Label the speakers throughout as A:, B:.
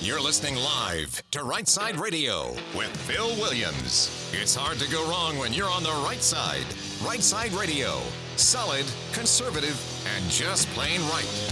A: You're listening live to Right Side Radio with Phil Williams. It's hard to go wrong when you're on the right side. Right Side Radio. Solid, conservative, and just plain right.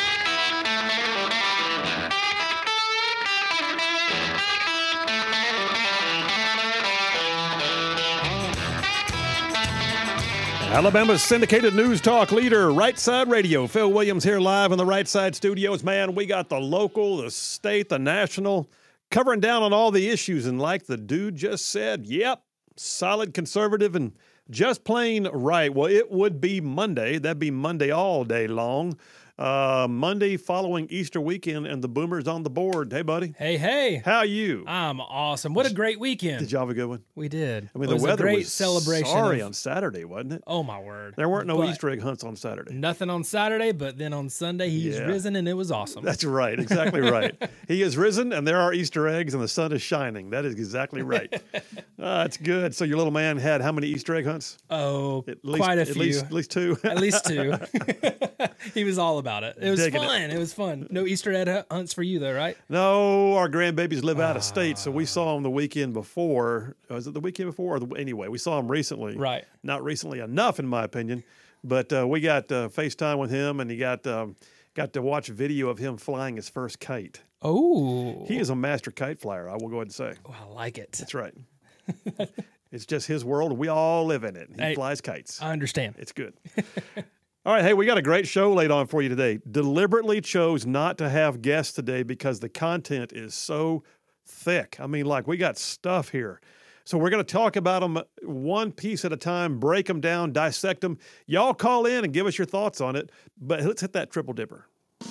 B: Alabama's syndicated news talk leader, Right Side Radio. Phil Williams here live in the Right Side studios. Man, we got the local, the state, the national, covering down on all the issues. And like the dude just said, yep, solid conservative and just plain right. Well, it would be Monday. That'd be Monday all day long. Monday following Easter weekend, and the Boomers on the board. Hey, buddy.
C: Hey.
B: How you?
C: I'm awesome. What a great weekend.
B: Did y'all have a good one?
C: We did.
B: I mean,
C: it
B: the weather
C: a great
B: was
C: celebration
B: sorry on Saturday, wasn't it?
C: Oh, my word.
B: There weren't no
C: But
B: Easter egg hunts on Saturday.
C: Nothing on Saturday, but then on Sunday, he's risen, and it was awesome.
B: That's right. Exactly right. He is risen, and there are Easter eggs, and the sun is shining. That is exactly right. That's good. So your little man had how many Easter egg hunts?
C: Oh, quite a few.
B: At least two.
C: At least two. He was all about it. It was
B: Digging
C: fun. It was fun. No Easter egg hunts for you, though, right?
B: No, our grandbabies live out of state, so we saw them the weekend before. Was it the weekend before? Anyway, we saw them recently.
C: Right.
B: Not recently enough, in my opinion, but we got FaceTime with him, and he got to watch video of him flying his first kite.
C: Oh.
B: He is a master kite flyer, I will go ahead and say.
C: Oh, I like it.
B: That's right. It's just his world. We all live in it. He flies kites.
C: I understand.
B: It's good. All right, hey, we got a great show laid on for you today. Deliberately chose not to have guests today because the content is so thick. I mean, like, we got stuff here. So we're going to talk about them one piece at a time, break them down, dissect them. Y'all call in and give us your thoughts on it, but let's hit that Triple Dipper.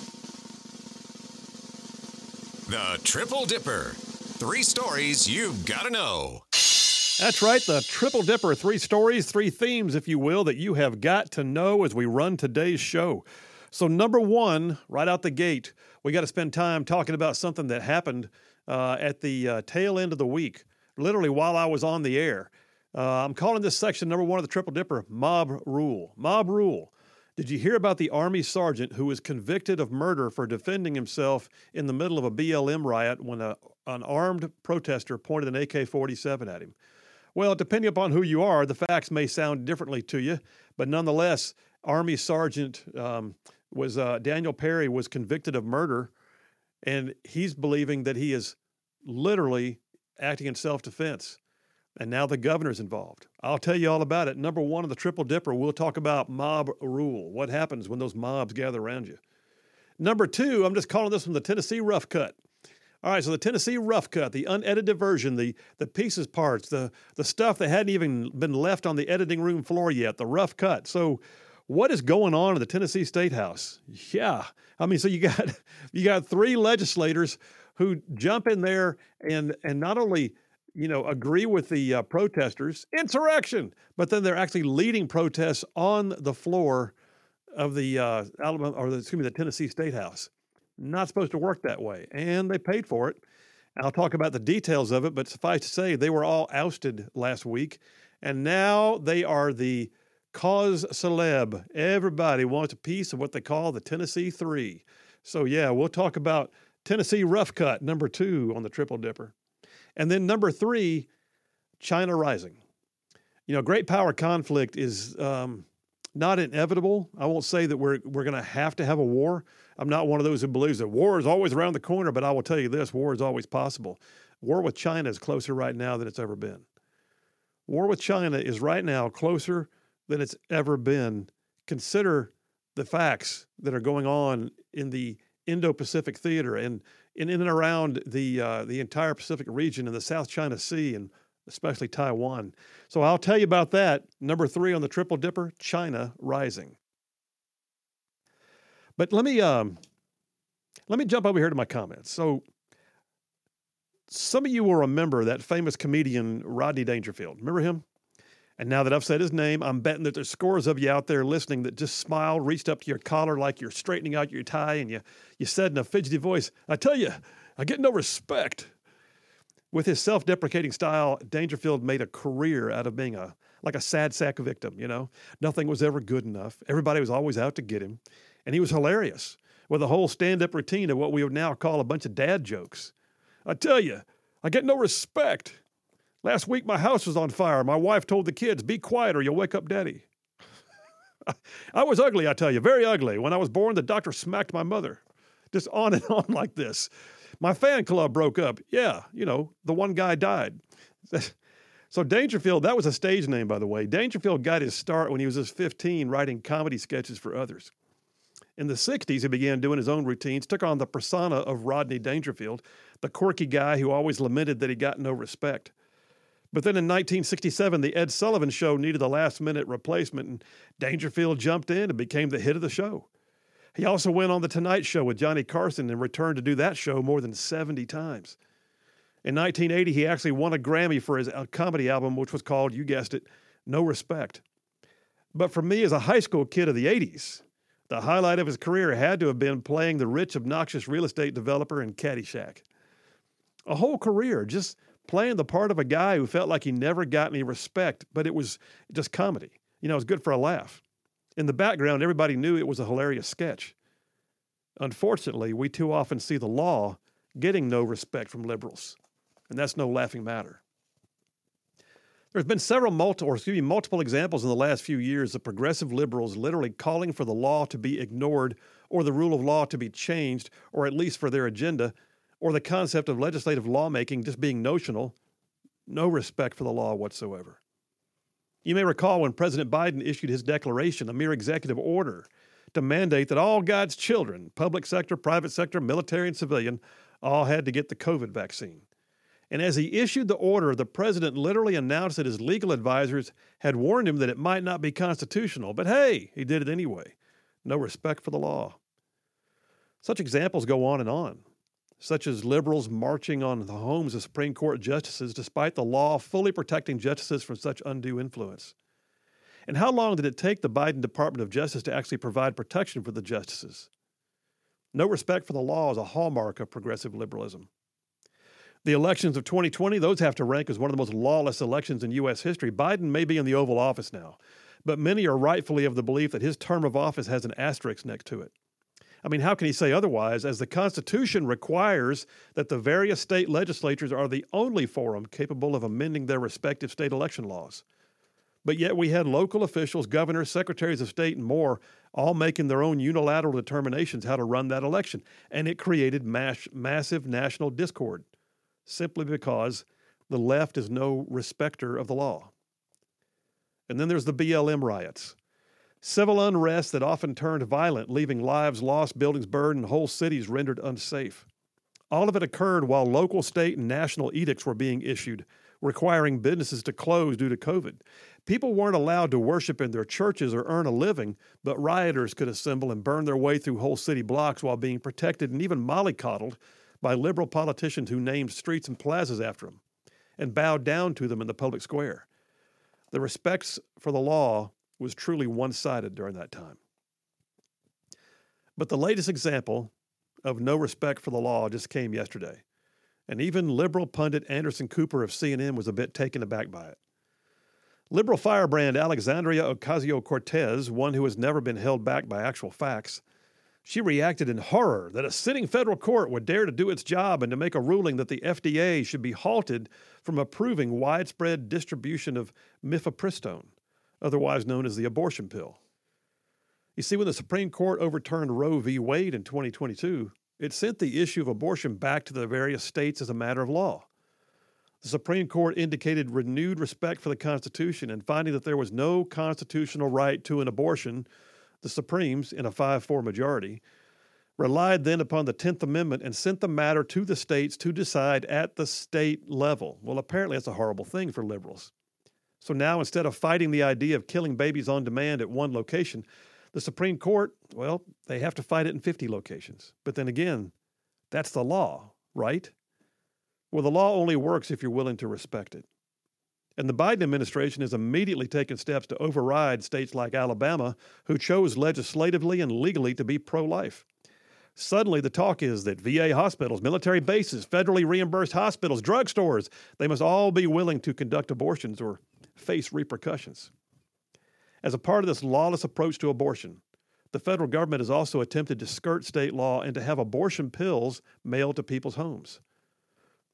A: The Triple Dipper. 3 stories you've got to know.
B: That's right, the Triple Dipper, 3 stories, 3 themes, if you will, that you have got to know as we run today's show. So number 1, right out the gate, we got to spend time talking about something that happened at the tail end of the week, literally while I was on the air. I'm calling this section number 1 of the Triple Dipper, Mob Rule. Mob Rule. Did you hear about the Army sergeant who was convicted of murder for defending himself in the middle of a BLM riot when an armed protester pointed an AK-47 at him? Well, depending upon who you are, the facts may sound differently to you, but nonetheless, Army Sergeant Daniel Perry was convicted of murder, and he's believing that he is literally acting in self-defense. And now the governor's involved. I'll tell you all about it. Number 1 of the Triple Dipper, we'll talk about mob rule. What happens when those mobs gather around you? Number 2, I'm just calling this one the Tennessee Rough Cut. All right, so the Tennessee Rough Cut, the unedited version, the pieces parts, the stuff that hadn't even been left on the editing room floor yet, the rough cut. So what is going on in the Tennessee State House? Yeah, I mean, so you got 3 legislators who jump in there and not only agree with the protesters, insurrection, but then they're actually leading protests on the floor of the the Tennessee State House. Not supposed to work that way, and they paid for it. I'll talk about the details of it, but suffice to say, they were all ousted last week, and now they are the cause celeb. Everybody wants a piece of what they call the Tennessee 3. So yeah, we'll talk about Tennessee Rough Cut, number 2 on the Triple Dipper. And then number 3, China rising. Great power conflict is not inevitable. I won't say that we're going to have a war. I'm not one of those who believes that war is always around the corner, but I will tell you this, war is always possible. War with China is closer right now than it's ever been. War with China is right now closer than it's ever been. Consider the facts that are going on in the Indo-Pacific theater and in and around the entire Pacific region and the South China Sea and especially Taiwan. So I'll tell you about that. Number 3 on the Triple Dipper, China rising. But let me jump over here to my comments. So some of you will remember that famous comedian Rodney Dangerfield. Remember him? And now that I've said his name, I'm betting that there's scores of you out there listening that just smiled, reached up to your collar like you're straightening out your tie, and you said in a fidgety voice, I tell you, I get no respect. With his self-deprecating style, Dangerfield made a career out of being a sad sack victim, Nothing was ever good enough. Everybody was always out to get him. And he was hilarious with a whole stand-up routine of what we would now call a bunch of dad jokes. I tell you, I get no respect. Last week my house was on fire. My wife told the kids, be quiet or you'll wake up daddy. I was ugly, I tell you, very ugly. When I was born, the doctor smacked my mother. Just on and on like this. My fan club broke up. Yeah, the one guy died. So Dangerfield, that was a stage name, by the way. Dangerfield got his start when he was just 15, writing comedy sketches for others. In the 60s, he began doing his own routines, took on the persona of Rodney Dangerfield, the quirky guy who always lamented that he got no respect. But then in 1967, the Ed Sullivan Show needed a last-minute replacement, and Dangerfield jumped in and became the hit of the show. He also went on The Tonight Show with Johnny Carson and returned to do that show more than 70 times. In 1980, he actually won a Grammy for his comedy album, which was called, you guessed it, No Respect. But for me, as a high school kid of the 80s, the highlight of his career had to have been playing the rich, obnoxious real estate developer in Caddyshack. A whole career just playing the part of a guy who felt like he never got any respect, but it was just comedy. It was good for a laugh. In the background, everybody knew it was a hilarious sketch. Unfortunately, we too often see the law getting no respect from liberals, and that's no laughing matter. There's been multiple examples in the last few years of progressive liberals literally calling for the law to be ignored or the rule of law to be changed, or at least for their agenda, or the concept of legislative lawmaking just being notional, no respect for the law whatsoever. You may recall when President Biden issued his declaration, a mere executive order, to mandate that all God's children, public sector, private sector, military, and civilian, all had to get the COVID vaccine. And as he issued the order, the president literally announced that his legal advisors had warned him that it might not be constitutional. But hey, he did it anyway. No respect for the law. Such examples go on, such as liberals marching on the homes of Supreme Court justices despite the law fully protecting justices from such undue influence. And how long did it take the Biden Department of Justice to actually provide protection for the justices? No respect for the law is a hallmark of progressive liberalism. The elections of 2020, those have to rank as one of the most lawless elections in U.S. history. Biden may be in the Oval Office now, but many are rightfully of the belief that his term of office has an asterisk next to it. I mean, how can he say otherwise, as the Constitution requires that the various state legislatures are the only forum capable of amending their respective state election laws? But yet we had local officials, governors, secretaries of state, and more all making their own unilateral determinations how to run that election, and it created massive national discord, simply because the left is no respecter of the law. And then there's the BLM riots. Civil unrest that often turned violent, leaving lives lost, buildings burned, and whole cities rendered unsafe. All of it occurred while local, state, and national edicts were being issued, requiring businesses to close due to COVID. People weren't allowed to worship in their churches or earn a living, but rioters could assemble and burn their way through whole city blocks while being protected and even mollycoddled by liberal politicians who named streets and plazas after them and bowed down to them in the public square. The respect for the law was truly one-sided during that time. But the latest example of no respect for the law just came yesterday, and even liberal pundit Anderson Cooper of CNN was a bit taken aback by it. Liberal firebrand Alexandria Ocasio-Cortez, one who has never been held back by actual facts, she reacted in horror that a sitting federal court would dare to do its job and to make a ruling that the FDA should be halted from approving widespread distribution of mifepristone, otherwise known as the abortion pill. You see, when the Supreme Court overturned Roe v. Wade in 2022, it sent the issue of abortion back to the various states as a matter of law. The Supreme Court indicated renewed respect for the Constitution, and finding that there was no constitutional right to an abortion, the Supremes, in a 5-4 majority, relied then upon the 10th Amendment and sent the matter to the states to decide at the state level. Well, apparently that's a horrible thing for liberals. So now, instead of fighting the idea of killing babies on demand at one location, the Supreme Court, well, they have to fight it in 50 locations. But then again, that's the law, right? Well, the law only works if you're willing to respect it. And the Biden administration has immediately taken steps to override states like Alabama, who chose legislatively and legally to be pro-life. Suddenly, the talk is that VA hospitals, military bases, federally reimbursed hospitals, drugstores, they must all be willing to conduct abortions or face repercussions. As a part of this lawless approach to abortion, the federal government has also attempted to skirt state law and to have abortion pills mailed to people's homes.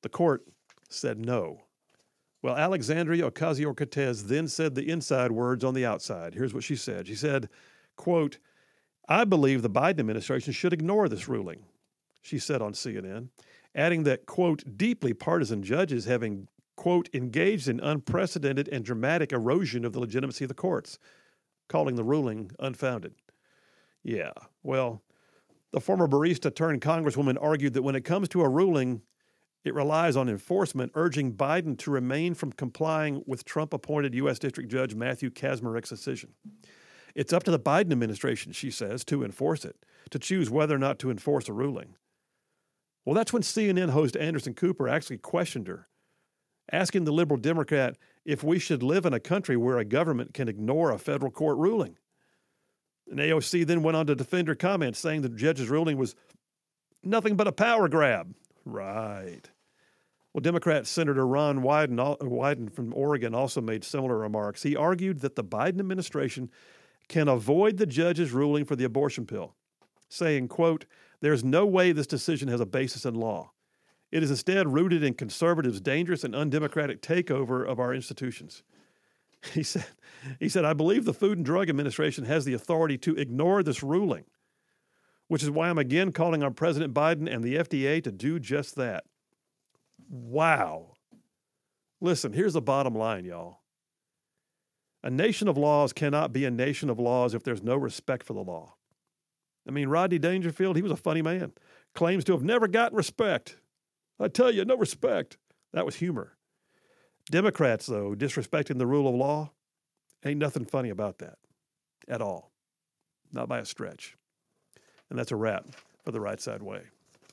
B: The court said no. Well, Alexandria Ocasio-Cortez then said the inside words on the outside. Here's what she said. She said, quote, "I believe the Biden administration should ignore this ruling," she said on CNN, adding that, quote, "deeply partisan judges having, quote, engaged in unprecedented and dramatic erosion of the legitimacy of the courts," calling the ruling unfounded. Yeah, well, the former barista turned Congresswoman argued that when it comes to a ruling, it relies on enforcement, urging Biden to remain from complying with Trump-appointed U.S. District Judge Matthew Kacsmarek's decision. It's up to the Biden administration, she says, to enforce it, to choose whether or not to enforce a ruling. Well, that's when CNN host Anderson Cooper actually questioned her, asking the liberal Democrat if we should live in a country where a government can ignore a federal court ruling. And AOC then went on to defend her comments, saying the judge's ruling was nothing but a power grab. Right. Well, Democrat Senator Ron Wyden from Oregon also made similar remarks. He argued that the Biden administration can avoid the judge's ruling for the abortion pill, saying, quote, "There's no way this decision has a basis in law. It is instead rooted in conservatives' dangerous and undemocratic takeover of our institutions." He said, "I believe the Food and Drug Administration has the authority to ignore this ruling, which is why I'm again calling on President Biden and the FDA to do just that." Wow. Listen, here's the bottom line, y'all. A nation of laws cannot be a nation of laws if there's no respect for the law. I mean, Rodney Dangerfield, he was a funny man, claims to have never gotten respect. I tell you, no respect. That was humor. Democrats, though, disrespecting the rule of law, ain't nothing funny about that at all. Not by a stretch. And that's a wrap for the Right Side Way.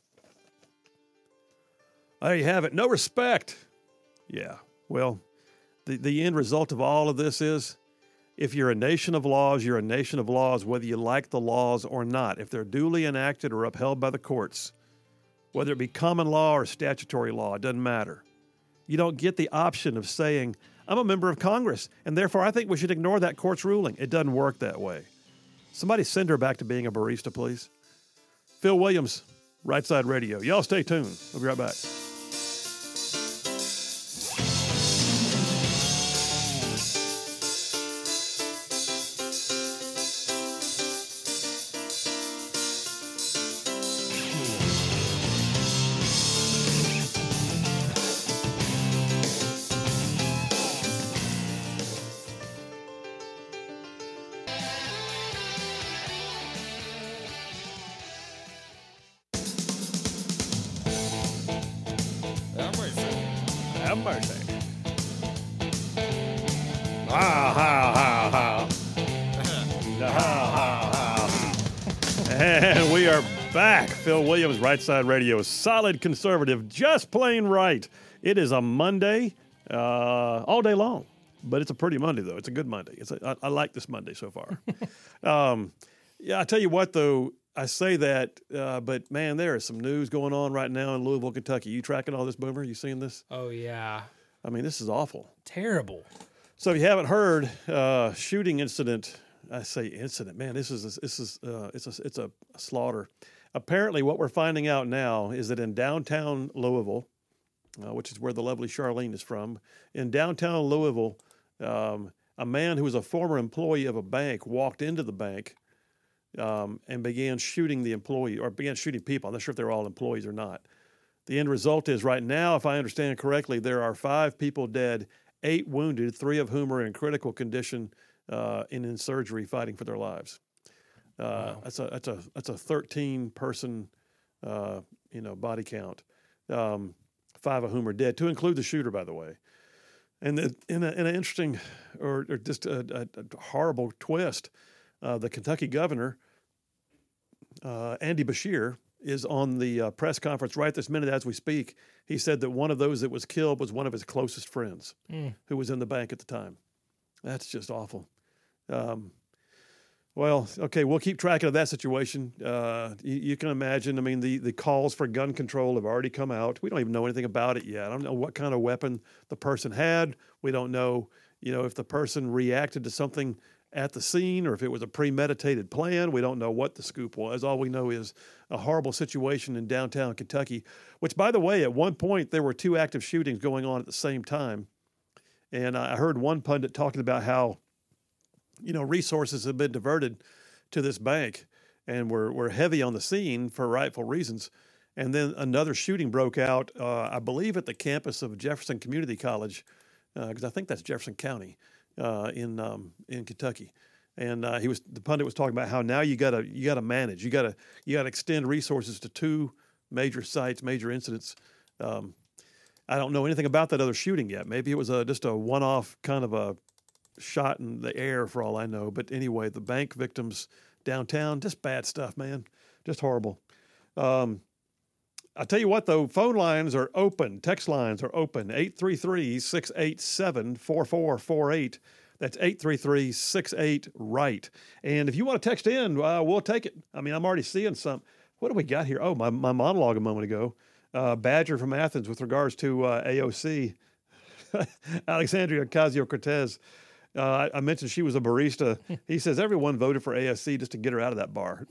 B: There you have it. No respect. Yeah. Well, the end result of all of this is if you're a nation of laws, you're a nation of laws, whether you like the laws or not. If they're duly enacted or upheld by the courts, whether it be common law or statutory law, it doesn't matter. You don't get the option of saying, I'm a member of Congress, and therefore I think we should ignore that court's ruling. It doesn't work that way. Somebody send her back to being a barista, please. Phil Williams, Right Side Radio. Y'all stay tuned. We'll be right back. Have mercy. And we are back. Phil Williams, Right Side Radio. Solid conservative, just plain right. It is a Monday all day long, but it's a pretty Monday, though. It's a good Monday. I like this Monday so far. I tell you what, though, I say that, but man, there is some news going on right now in Louisville, Kentucky. You tracking all this, Boomer? You seeing this?
C: Oh, yeah.
B: I mean, this is awful.
C: Terrible.
B: So if you haven't heard, shooting incident. I say incident, man. It's a slaughter. Apparently, what we're finding out now is that in downtown Louisville, which is where the lovely Charlene is from, in downtown Louisville, a man who was a former employee of a bank walked into the bank and began shooting the employee, or began shooting people. I'm not sure if they're all employees or not. The end result is right now, if I understand correctly, there are 5 people dead, 8 wounded, 3 of whom are in critical condition in surgery, fighting for their lives. Wow. That's a 13-person body count. 5 of whom are dead, to include the shooter, by the way. And in an interesting or just a horrible twist, the Kentucky governor, Andy Beshear, is on the press conference right this minute as we speak. He said that one of those that was killed was one of his closest friends who was in the bank at the time. That's just awful. Well, okay, we'll keep track of that situation. You can imagine, I mean, the calls for gun control have already come out. We don't even know anything about it yet. I don't know what kind of weapon the person had. We don't know, if the person reacted to something at the scene or if it was a premeditated plan. We don't know what the scoop was. All we know is a horrible situation in downtown Kentucky, which, by the way, at one point there were 2 active shootings going on at the same time. And I heard one pundit talking about how, resources have been diverted to this bank and we're heavy on the scene for rightful reasons. And then another shooting broke out, I believe, at the campus of Jefferson Community College, because I think that's Jefferson County in Kentucky. And the pundit was talking about how now you gotta manage, you gotta extend resources to 2 major sites, major incidents. I don't know anything about that other shooting yet. Maybe it was just a one-off kind of a shot in the air for all I know. But anyway, the bank victims downtown, just bad stuff, man, just horrible. I'll tell you what, though, phone lines are open. Text lines are open. 833-687-4448. That's 833-68-RIGHT. And if you want to text in, we'll take it. I mean, I'm already seeing some. What do we got here? Oh, my monologue a moment ago. Badger from Athens with regards to AOC. Alexandria Ocasio-Cortez. I mentioned she was a barista. He says everyone voted for AOC just to get her out of that bar.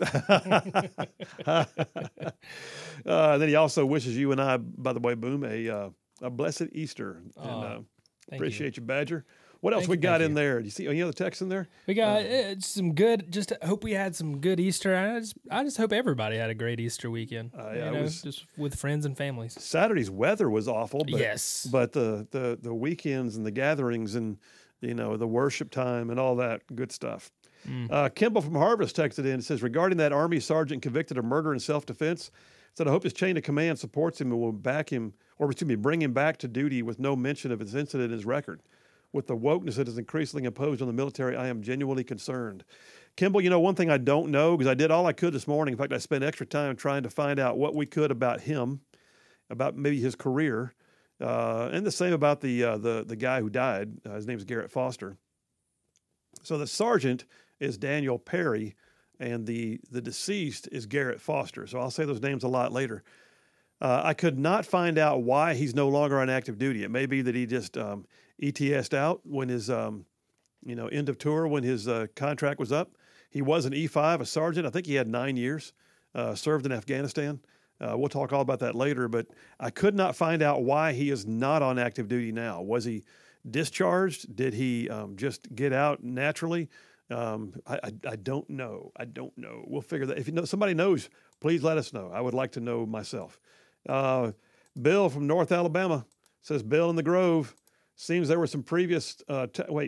B: Then he also wishes you and I, by the way, Boom, a blessed Easter. And appreciate you, Badger. What else we got in there? Do you see any other text in there?
C: We got some good. Just hope we had some good Easter. I just hope everybody had a great Easter weekend. Just with friends and families.
B: Saturday's weather was awful. But,
C: yes,
B: but the weekends and the gatherings and the worship time and all that good stuff. Kimball from Harvest texted in and says, regarding that Army sergeant convicted of murder in self-defense, said, I hope his chain of command supports him and will bring him back to duty with no mention of his incident in his record. With the wokeness that is increasingly imposed on the military, I am genuinely concerned. Kimball, one thing I don't know, because I did all I could this morning. In fact, I spent extra time trying to find out what we could about him, about maybe his career, and the same about the guy who died. His name is Garrett Foster. So the sergeant is Daniel Perry, and the deceased is Garrett Foster. So I'll say those names a lot later. I could not find out why he's no longer on active duty. It may be that he just ETS'd out when his end of tour, when his contract was up. He was an E5, a sergeant. I think he had 9 years, served in Afghanistan. We'll talk all about that later, but I could not find out why he is not on active duty now. Was he discharged? Did he just get out naturally? I don't know. We'll figure that. If somebody knows, please let us know. I would like to know myself. Bill from North Alabama says, Bill in the Grove, seems there were some previous, I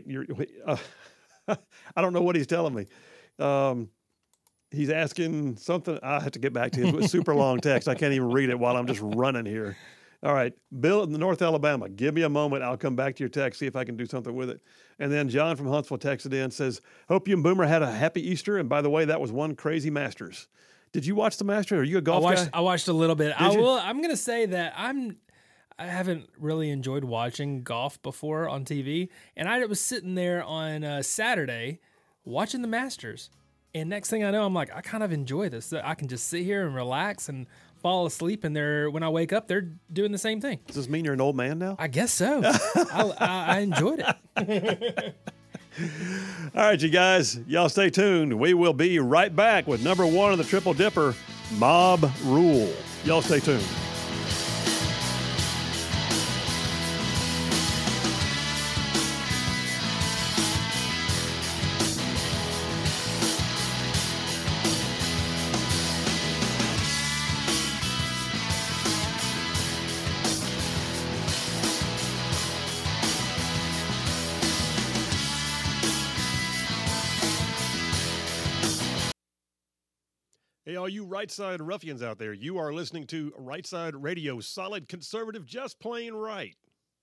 B: don't know what he's telling me. He's asking something. I have to get back to him. It was a super long text. I can't even read it while I'm just running here. All right. Bill in North Alabama, give me a moment. I'll come back to your text, see if I can do something with it. And then John from Huntsville texted in, says, hope you and Boomer had a happy Easter. And by the way, that was one crazy Masters. Did you watch the Masters? Are you a golf guy?
C: I watched a little bit. I'm going to say that I haven't really enjoyed watching golf before on TV. And I was sitting there on Saturday watching the Masters. And next thing I know, I'm like, I kind of enjoy this. I can just sit here and relax and fall asleep. And when I wake up, they're doing the same thing.
B: Does this mean you're an old man now?
C: I guess so. I enjoyed it.
B: All right, you guys, y'all stay tuned. We will be right back with number 1 on the Triple Dipper, Mob Rule. Y'all stay tuned. Hey, all you right side ruffians out there, you are listening to Right Side Radio, solid conservative, just plain right.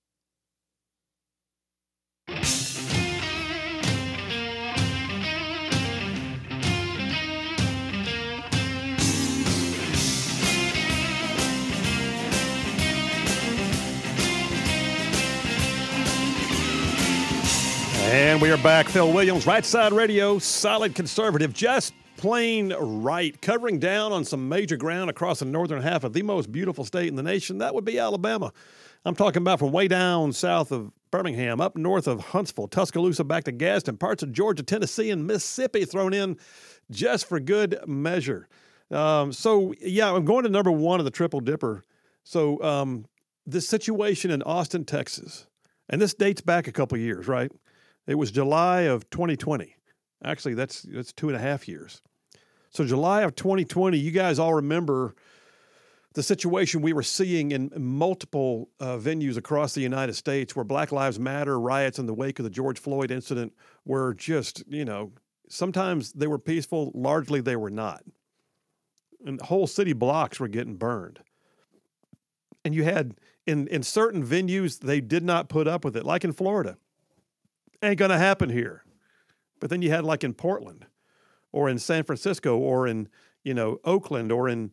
B: And we are back. Phil Williams, Right Side Radio, solid conservative, just plain right, covering down on some major ground across the northern half of the most beautiful state in the nation. That would be Alabama. I'm talking about from way down south of Birmingham, up north of Huntsville, Tuscaloosa, back to Gadsden, parts of Georgia, Tennessee, and Mississippi thrown in just for good measure. I'm going to number one of the Triple Dipper. So this situation in Austin, Texas, and this dates back a couple years, right? It was July of 2020. Actually, that's 2.5 years. So July of 2020, you guys all remember the situation we were seeing in multiple venues across the United States where Black Lives Matter riots in the wake of the George Floyd incident were just, sometimes they were peaceful, largely they were not. And whole city blocks were getting burned. And you had, in certain venues, they did not put up with it, like in Florida. Ain't going to happen here. But then you had like in Portland or in San Francisco or in, Oakland or in,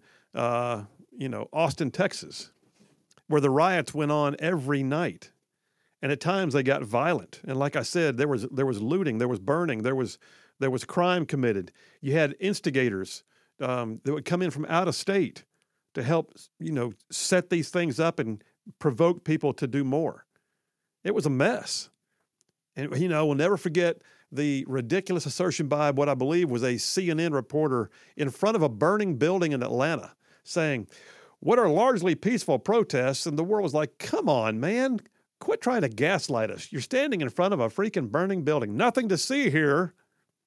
B: Austin, Texas, where the riots went on every night. And at times they got violent. And like I said, there was looting, there was burning, there was crime committed. You had instigators that would come in from out of state to help, set these things up and provoke people to do more. It was a mess. And, we'll never forget the ridiculous assertion by what I believe was a CNN reporter in front of a burning building in Atlanta saying, what are largely peaceful protests? And the world was like, come on, man, quit trying to gaslight us. You're standing in front of a freaking burning building. Nothing to see here.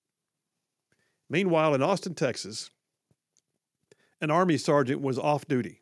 B: Meanwhile, in Austin, Texas, an Army sergeant was off duty.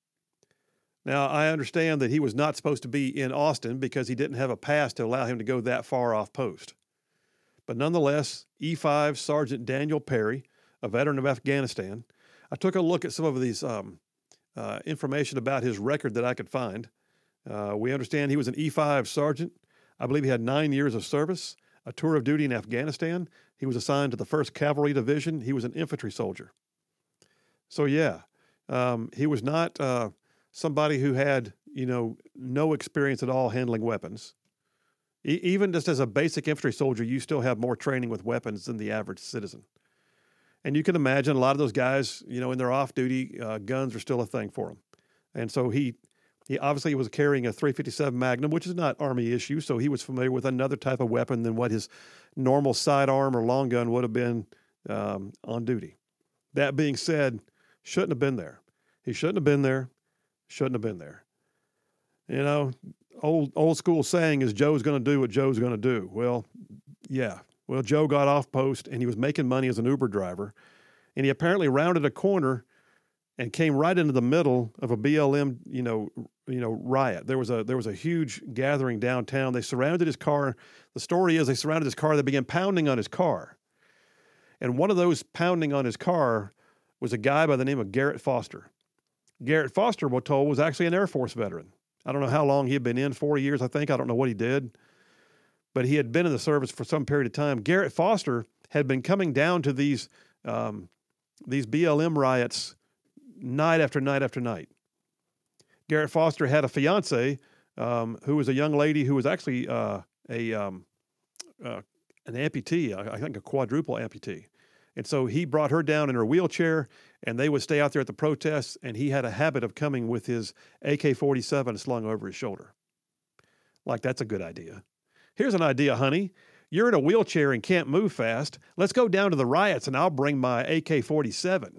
B: Now, I understand that he was not supposed to be in Austin because he didn't have a pass to allow him to go that far off post. But nonetheless, E5 Sergeant Daniel Perry, a veteran of Afghanistan, I took a look at some of these information about his record that I could find. We understand he was an E5 sergeant. I believe he had 9 years of service, a tour of duty in Afghanistan. He was assigned to the 1st Cavalry Division. He was an infantry soldier. So, he was not somebody who had, no experience at all handling weapons. Even just as a basic infantry soldier, you still have more training with weapons than the average citizen. And you can imagine a lot of those guys, in their off-duty, guns are still a thing for them. And so he obviously was carrying a .357 Magnum, which is not Army issue, so he was familiar with another type of weapon than what his normal sidearm or long gun would have been on duty. That being said, shouldn't have been there. He shouldn't have been there. Shouldn't have been there. Old school saying is Joe's going to do what Joe's going to do. Well, yeah. Well, Joe got off post and he was making money as an Uber driver, and he apparently rounded a corner and came right into the middle of a BLM, riot. There was a huge gathering downtown. They surrounded his car. The story is they surrounded his car. They began pounding on his car, and one of those pounding on his car was a guy by the name of Garrett Foster. Garrett Foster, we're told, was actually an Air Force veteran. I don't know how long he had been in, 4 years, I think. I don't know what he did. But he had been in the service for some period of time. Garrett Foster had been coming down to these BLM riots night after night after night. Garrett Foster had a fiance who was a young lady who was actually an amputee, I think a quadruple amputee. And so he brought her down in her wheelchair, and they would stay out there at the protests, and he had a habit of coming with his AK-47 slung over his shoulder. Like, that's a good idea. Here's an idea, honey. You're in a wheelchair and can't move fast. Let's go down to the riots, and I'll bring my AK-47.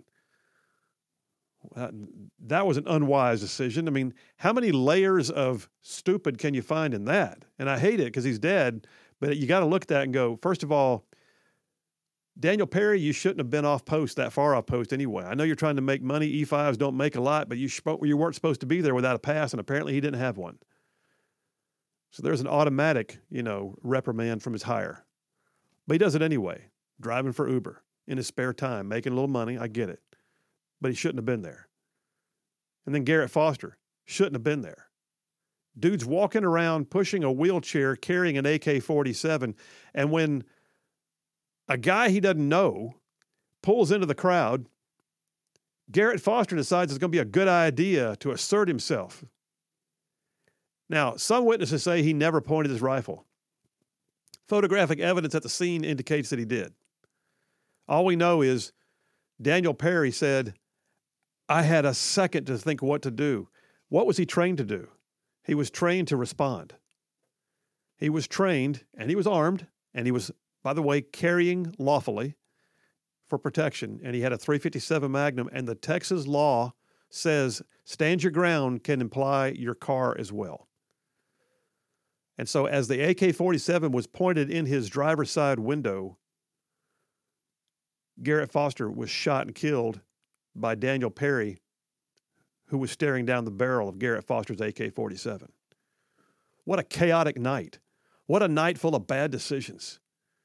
B: That was an unwise decision. I mean, how many layers of stupid can you find in that? And I hate it because he's dead, but you got to look at that and go, first of all, Daniel Perry, you shouldn't have been off post, that far off post anyway. I know you're trying to make money. E5s don't make a lot, but you weren't supposed to be there without a pass, and apparently he didn't have one. So there's an automatic, reprimand from his hire. But he does it anyway, driving for Uber in his spare time, making a little money. I get it. But he shouldn't have been there. And then Garrett Foster shouldn't have been there. Dude's walking around pushing a wheelchair, carrying an AK-47, and when a guy he doesn't know pulls into the crowd, Garrett Foster decides it's going to be a good idea to assert himself. Now, some witnesses say he never pointed his rifle. Photographic evidence at the scene indicates that he did. All we know is Daniel Perry said, I had a second to think what to do. What was he trained to do? He was trained to respond. He was trained and he was armed, and he was, by the way, carrying lawfully for protection, and he had a .357 Magnum, and the Texas law says stand your ground can imply your car as well. And so as the AK-47 was pointed in his driver's side window, Garrett Foster was shot and killed by Daniel Perry, who was staring down the barrel of Garrett Foster's AK-47. What a chaotic night. What a night full of bad decisions.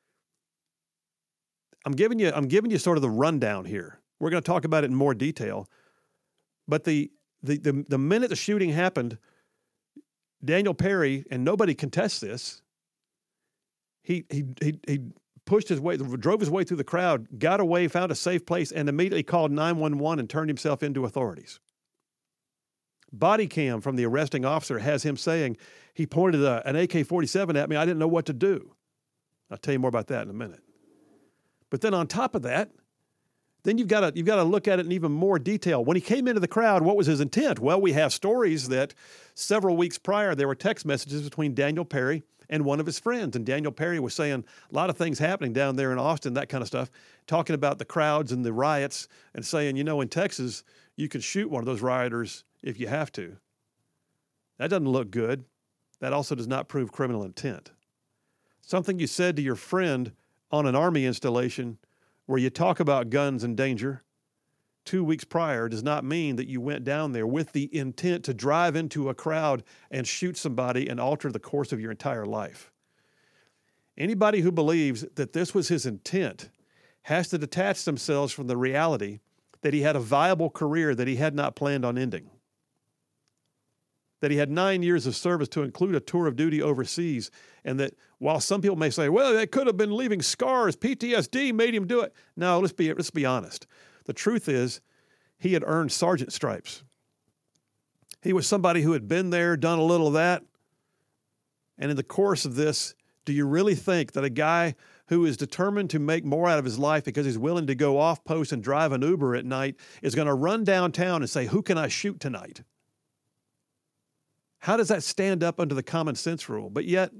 B: I'm giving you sort of the rundown here. We're going to talk about it in more detail. But the minute the shooting happened, Daniel Perry, and nobody contests this, he pushed his way, drove his way through the crowd, got away, found a safe place, and immediately called 911 and turned himself into authorities. Body cam from the arresting officer has him saying, he pointed an AK-47 at me, I didn't know what to do. I'll tell you more about that in a minute. But then on top of that, then you've got to look at it in even more detail. When he came into the crowd, what was his intent? Well, we have stories that several weeks prior, there were text messages between Daniel Perry and one of his friends. And Daniel Perry was saying a lot of things happening down there in Austin, that kind of stuff, talking about the crowds and the riots and saying, in Texas, you can shoot one of those rioters if you have to. That doesn't look good. That also does not prove criminal intent. Something you said to your friend on an Army installation where you talk about guns and danger 2 weeks prior does not mean that you went down there with the intent to drive into a crowd and shoot somebody and alter the course of your entire life. Anybody who believes that this was his intent has to detach themselves from the reality that he had a viable career that he had not planned on ending. That he had 9 years of service to include a tour of duty overseas, and that while some people may say, well, that could have been leaving scars, PTSD made him do it. No, let's be honest. The truth is, he had earned sergeant stripes. He was somebody who had been there, done a little of that. And in the course of this, do you really think that a guy who is determined to make more out of his life because he's willing to go off post and drive an Uber at night is going to run downtown and say, who can I shoot tonight? How does that stand up under the common sense rule? But yet,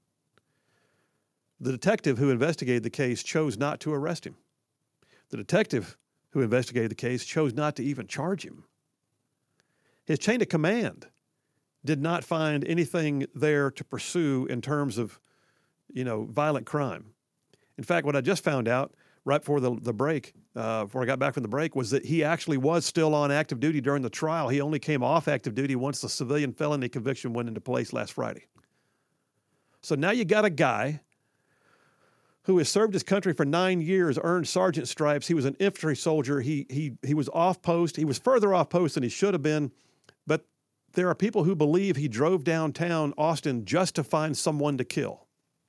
B: the detective who investigated the case chose not to arrest him. The detective who investigated the case chose not to even charge him. His chain of command did not find anything there to pursue in terms of, violent crime. In fact, what I just found out right before the break, before I got back from the break, was that he actually was still on active duty during the trial. He only came off active duty once the civilian felony conviction went into place last Friday. So now you got a guy who has served his country for 9 years, earned sergeant stripes. He was an infantry soldier. He was off post. He was further off post than he should have been. But there are people who believe he drove downtown Austin just to find someone to kill.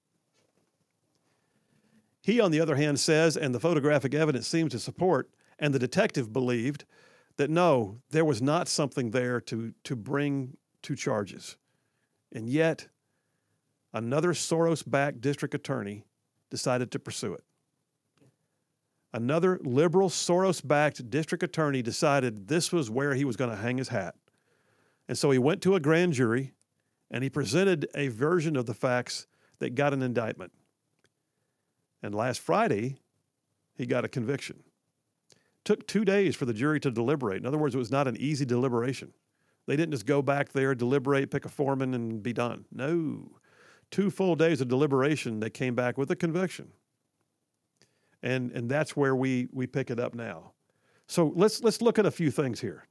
B: He, on the other hand, says, and the photographic evidence seems to support, and the detective believed, that no, there was not something there to bring to charges. And yet, another Soros-backed district attorney decided to pursue it. Another liberal Soros-backed district attorney decided this was where he was going to hang his hat. And so he went to a grand jury and he presented a version of the facts that got an indictment. And last Friday, he got a conviction. Took 2 days for the jury to deliberate. In other words, it was not an easy deliberation. They didn't just go back there, deliberate, pick a foreman, and be done. No. 2 full days of deliberation, they came back with a conviction. And that's where we pick it up now. So let's look at a few things here.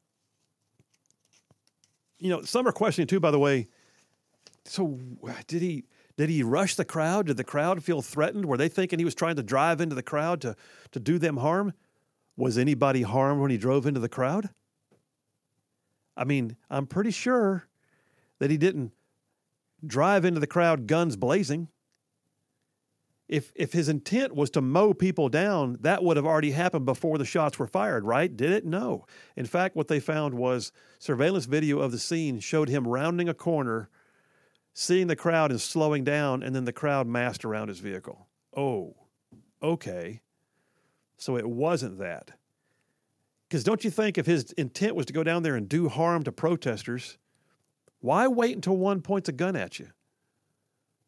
B: Some are questioning too, by the way, so did he rush the crowd? Did the crowd feel threatened? Were they thinking he was trying to drive into the crowd to do them harm? Was anybody harmed when he drove into the crowd? I mean, I'm pretty sure that he didn't drive into the crowd guns blazing. If his intent was to mow people down, that would have already happened before the shots were fired, right? Did it? No. In fact, what they found was surveillance video of the scene showed him rounding a corner, seeing the crowd and slowing down, and then the crowd massed around his vehicle. Oh, okay. So it wasn't that. Because don't you think if his intent was to go down there and do harm to protesters, why wait until one points a gun at you?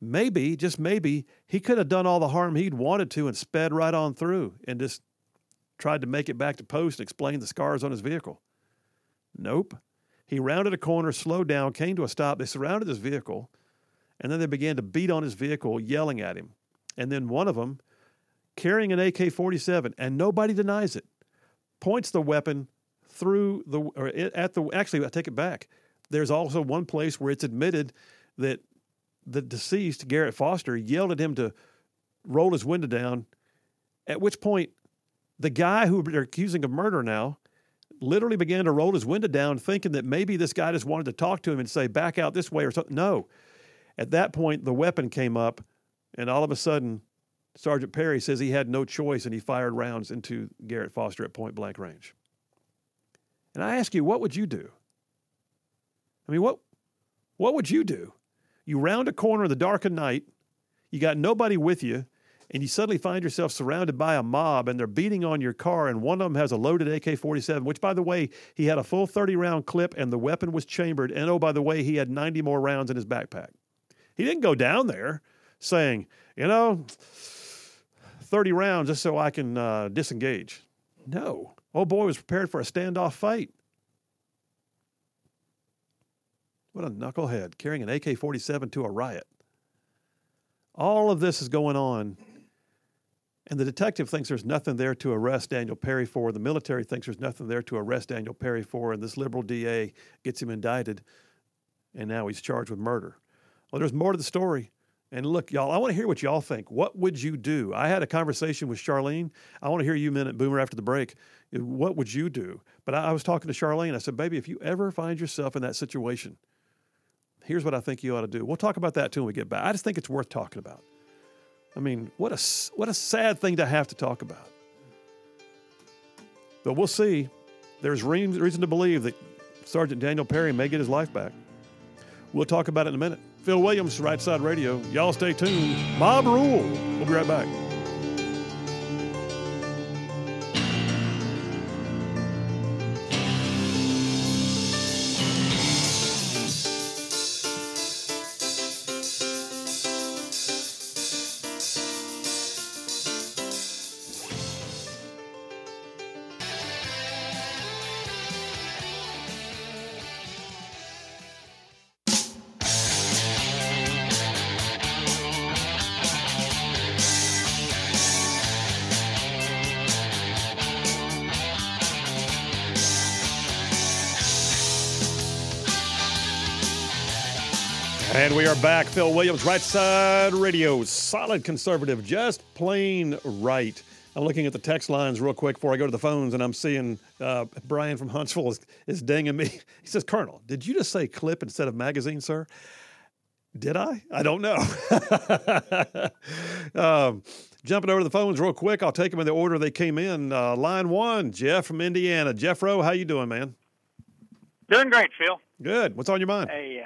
B: maybe, just maybe, he could have done all the harm he'd wanted to and sped right on through and just tried to make it back to post and explain the scars on his vehicle. Nope. He rounded a corner, slowed down, came to a stop. They surrounded his vehicle, and then they began to beat on his vehicle, yelling at him. And then one of them, carrying an AK-47, and nobody denies it, points the weapon actually, I take it back. There's also one place where it's admitted that the deceased, Garrett Foster, yelled at him to roll his window down, at which point the guy who they're accusing of murder now literally began to roll his window down, thinking that maybe this guy just wanted to talk to him and say, back out this way or something. No. At that point, the weapon came up, and all of a sudden, Sergeant Perry says he had no choice, and he fired rounds into Garrett Foster at point-blank range. And I ask you, what would you do? I mean, what would you do? You round a corner in the dark of night, you got nobody with you, and you suddenly find yourself surrounded by a mob, and they're beating on your car, and one of them has a loaded AK-47, which, by the way, he had a full 30-round clip, and the weapon was chambered, and oh, by the way, he had 90 more rounds in his backpack. He didn't go down there saying, 30 rounds just so I can disengage. No. Old boy was prepared for a standoff fight. What a knucklehead, carrying an AK-47 to a riot. All of this is going on, and the detective thinks there's nothing there to arrest Daniel Perry for. The military thinks there's nothing there to arrest Daniel Perry for, and this liberal DA gets him indicted, and now he's charged with murder. Well, there's more to the story. And look, y'all, I want to hear what y'all think. What would you do? I had a conversation with Charlene. I want to hear you a minute, Boomer, after the break. What would you do? But I was talking to Charlene. I said, baby, if you ever find yourself in that situation, here's what I think you ought to do. We'll talk about that too when we get back. I just think it's worth talking about. I mean, what a sad thing to have to talk about. But we'll see. There's reason to believe that Sergeant Daniel Perry may get his life back. We'll talk about it in a minute. Phil Williams, Right Side Radio. Y'all stay tuned. Mob Rule. We'll be right back. And we are back. Phil Williams, Right Side Radio. Solid conservative, just plain right. I'm looking at the text lines real quick before I go to the phones, and I'm seeing Brian from Huntsville is dinging me. He says, Colonel, did you just say clip instead of magazine, sir? Did I? I don't know. Jumping over to the phones real quick. I'll take them in the order they came in. Line one, Jeff from Indiana. Jeff Rowe, how you doing, man?
D: Doing great, Phil.
B: Good. What's on your mind?
D: Hey,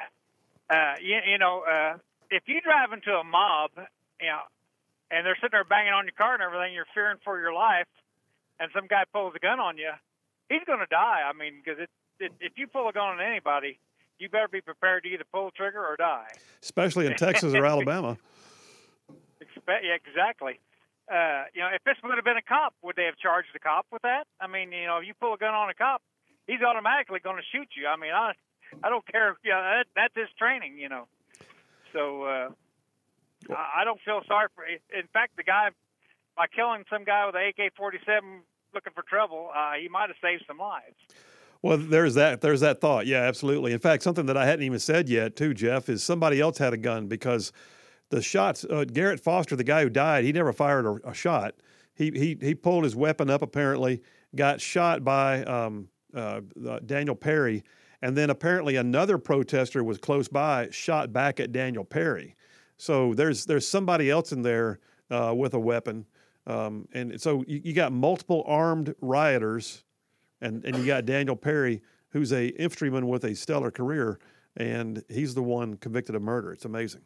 D: if you drive into a mob, and they're sitting there banging on your car and everything, you're fearing for your life, and some guy pulls a gun on you, he's going to die. I mean, because if you pull a gun on anybody, you better be prepared to either pull the trigger or die.
B: Especially in Texas or Alabama.
D: Yeah, exactly. If this would have been a cop, would they have charged the cop with that? I mean, if you pull a gun on a cop, he's automatically going to shoot you. I mean, I don't care. That's his training, So I don't feel sorry for. In fact, the guy, by killing some guy with an AK-47 looking for trouble, he might have saved some lives.
B: Well, there's that thought. Yeah, absolutely. In fact, something that I hadn't even said yet, too, Jeff, is somebody else had a gun because the shots. Garrett Foster, the guy who died, he never fired a shot. He pulled his weapon up, apparently, got shot by Daniel Perry. And then apparently another protester was close by, shot back at Daniel Perry. So there's somebody else in there with a weapon. And so you got multiple armed rioters, and you got Daniel Perry, who's a infantryman with a stellar career, and he's the one convicted of murder. It's amazing.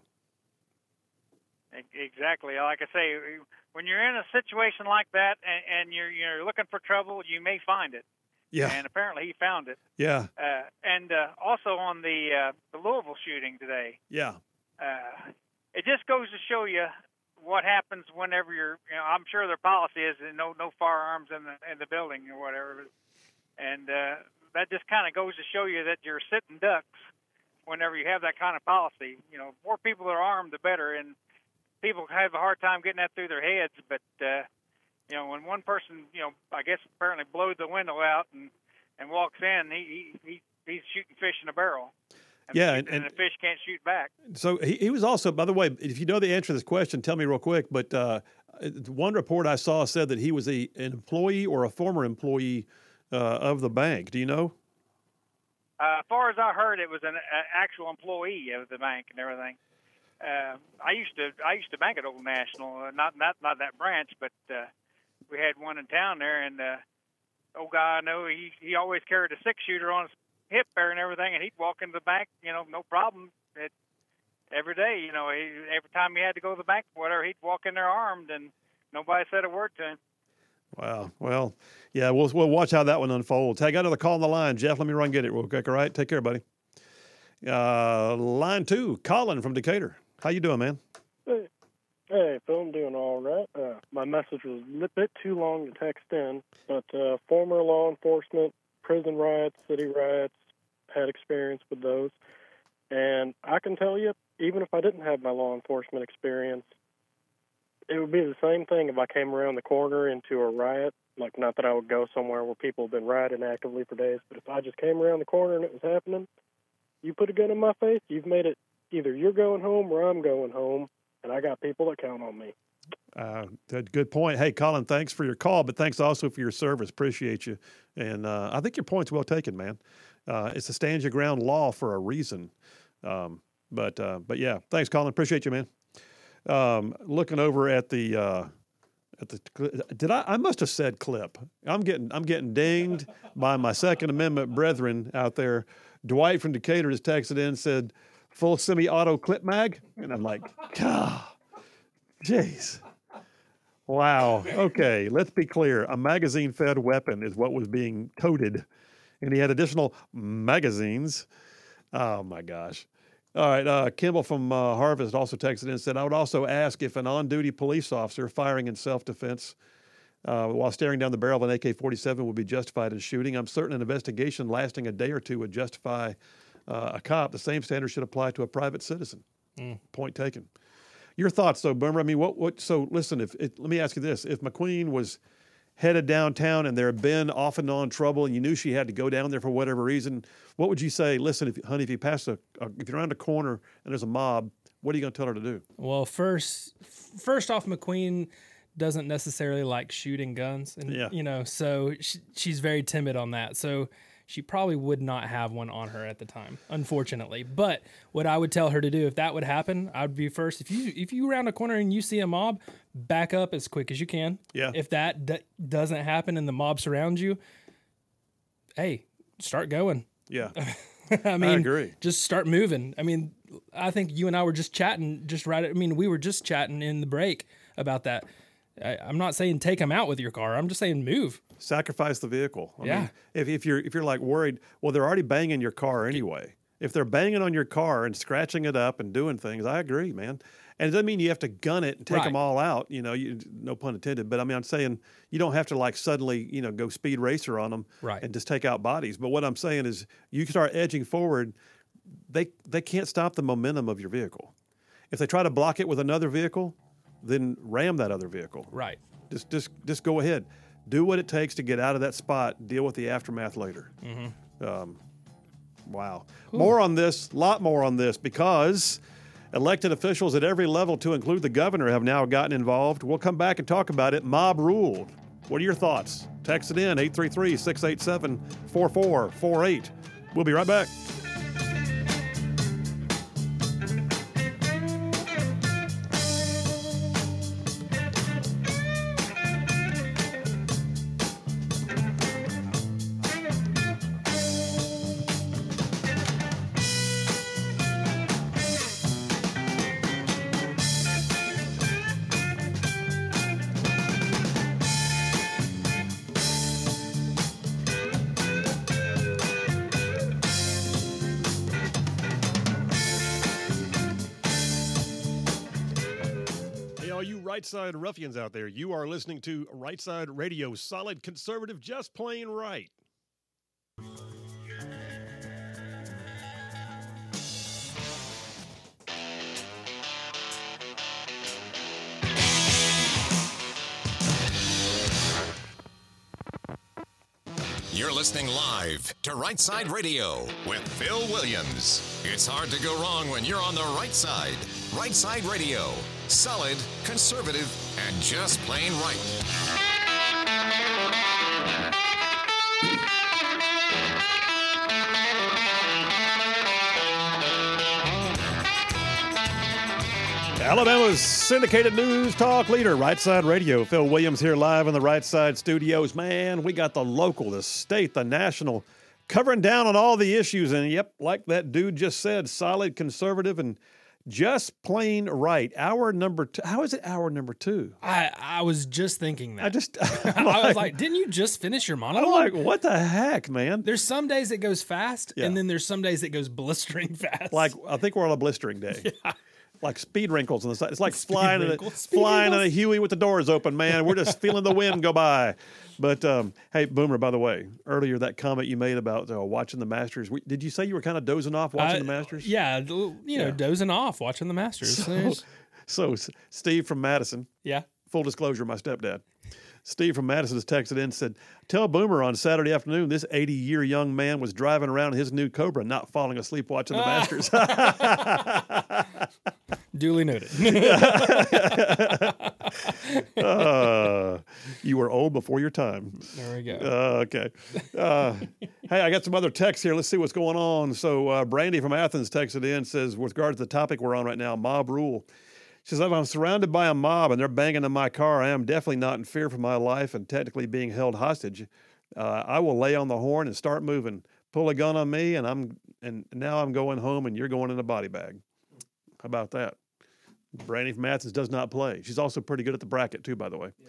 D: Exactly. Like I say, when you're in a situation like that and you're looking for trouble, you may find it.
B: Yeah.
D: And apparently he found it.
B: Yeah.
D: And also on the Louisville shooting today.
B: Yeah.
D: it just goes to show you what happens whenever I'm sure their policy is no firearms in the building or whatever, and that just kind of goes to show you that you're sitting ducks whenever you have that kind of policy. More people that are armed, the better, and people have a hard time getting that through their heads. But when one person, I guess apparently blows the window out and walks in, he's shooting fish in a barrel. And the fish can't shoot back.
B: So he was also, by the way, if you know the answer to this question, tell me real quick. But one report I saw said that he was an employee or a former employee of the bank. Do you know?
D: As far as I heard, it was an actual employee of the bank and everything. I used to bank at Old National, not that branch, but we had one in town there, and old guy I know, he always carried a 6-shooter on his hip there and everything, and he'd walk into the bank, no problem. Every day, every time he had to go to the bank, whatever, he'd walk in there armed, and nobody said a word to him.
B: Wow. Well, yeah, we'll watch how that one unfolds. Hey, I got another call on the line. Jeff, let me run get it real quick, all right? Take care, buddy. Line 2, Colin from Decatur. How you doing, man?
E: Hey, Phil, I'm doing all right. My message was a bit too long to text in, but former law enforcement, prison riots, city riots, had experience with those. And I can tell you, even if I didn't have my law enforcement experience, it would be the same thing if I came around the corner into a riot. Like, not that I would go somewhere where people have been rioting actively for days, but if I just came around the corner and it was happening, you put a gun in my face, you've made it either you're going home or I'm going home, and I got people that count on me.
B: Good point. Hey, Colin, thanks for your call, but thanks also for your service. Appreciate you. And I think your point's well taken, man. It's a stand your ground law for a reason. But yeah, thanks, Colin. Appreciate you, man. Looking over at the I must have said clip. I'm getting dinged by my Second Amendment brethren out there. Dwight from Decatur has texted in and said, full semi-auto clip mag. And I'm like, God, jeez. Wow. Okay, let's be clear. A magazine-fed weapon is what was being toted. And he had additional magazines. Oh, my gosh. All right, Kimball from Harvest also texted in and said, I would also ask if an on-duty police officer firing in self-defense while staring down the barrel of an AK-47 would be justified in shooting. I'm certain an investigation lasting a day or two would justify a cop. The same standard should apply to a private citizen. Point taken. Your thoughts, though, Boomer? I mean, what? So, listen. Let me ask you this: if McQueen was headed downtown and there had been off and on trouble, and you knew she had to go down there for whatever reason, what would you say? Listen, if you pass if you're around a corner and there's a mob, what are you going to tell her to do?
C: Well, first off, McQueen doesn't necessarily like shooting guns, and so she's very timid on that. So she probably would not have one on her at the time, unfortunately. But what I would tell her to do if that would happen, I would be first. If you round a corner and you see a mob, back up as quick as you can.
B: Yeah.
C: If that doesn't happen and the mob surrounds you, hey, start going.
B: Yeah.
C: I mean,
B: I agree.
C: Just start moving. I mean, I think you and I were just chatting we were just chatting in the break about that. I'm not saying take them out with your car. I'm just saying move.
B: Sacrifice the vehicle. I
C: Yeah.
B: mean, if you're like worried, well, they're already banging your car anyway. If they're banging on your car and scratching it up and doing things, I agree, man. And it doesn't mean you have to gun it and take them all out. No pun intended. But I mean, I'm saying you don't have to like suddenly, go speed racer on them and just take out bodies. But what I'm saying is, you can start edging forward. They can't stop the momentum of your vehicle. If they try to block it with another vehicle, then ram that other vehicle.
C: Right.
B: Just go ahead. Do what it takes to get out of that spot. Deal with the aftermath later.
C: Mm-hmm.
B: Wow. More on this, a lot more on this, because elected officials at every level, to include the governor, have now gotten involved. We'll come back and talk about it. Mob rule. What are your thoughts? Text it in, 833-687-4448. We'll be right back. all you right side ruffians out there, you are listening to Right Side Radio, solid conservative, just plain right.
A: You're listening live to Right Side Radio with Phil Williams. It's hard to go wrong when you're on the right side. Right Side Radio, solid, conservative, and just plain right.
B: Alabama's syndicated news talk leader, Right Side Radio. Phil Williams here live in the Right Side studios. Man, we got the local, the state, the national, covering down on all the issues. And yep, like that dude just said, solid, conservative, and just plain right. Hour number two. How is it hour number two?
C: I was just thinking that.
B: I
C: was like, didn't you just finish your monologue?
B: I'm like, what the heck, man?
C: There's some days it goes fast, and then there's some days it goes blistering fast.
B: Like, I think we're on a blistering day.
C: Yeah.
B: Like speed wrinkles on the side. It's like flying in a Huey with the doors open, man. We're just feeling the wind go by. But, hey, Boomer, by the way, earlier that comment you made about watching the Masters, did you say you were kind of dozing off watching the Masters?
C: Yeah, dozing off watching the Masters.
B: So Steve from Madison.
C: Yeah.
B: Full disclosure, my stepdad. Steve from Madison has texted in and said, tell Boomer on Saturday afternoon this 80-year young man was driving around in his new Cobra, not falling asleep watching the Masters.
C: Duly noted.
B: You were old before your time.
C: There we go.
B: Okay. Hey, I got some other texts here. Let's see what's going on. So Brandy from Athens texted in, says, with regard to the topic we're on right now, mob rule. She says, if I'm surrounded by a mob and they're banging in my car, I am definitely not in fear for my life and technically being held hostage. I will lay on the horn and start moving. Pull a gun on me, and now I'm going home, and you're going in a body bag. How about that? Brandy from Athens does not play. She's also pretty good at the bracket, too, by the way.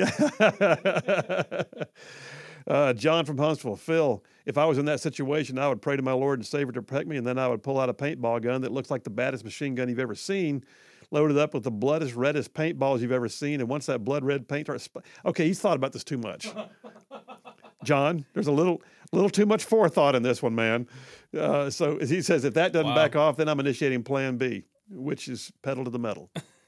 B: Yes, yeah. John from Huntsville. Phil, if I was in that situation, I would pray to my Lord and Savior to protect me, and then I would pull out a paintball gun that looks like the baddest machine gun you've ever seen, loaded up with the bloodest, reddest paintballs you've ever seen, and once that blood red paint starts... Okay, he's thought about this too much. John, there's a little too much forethought in this one, man. So he says, if that doesn't back off, then I'm initiating Plan B, which is pedal to the metal.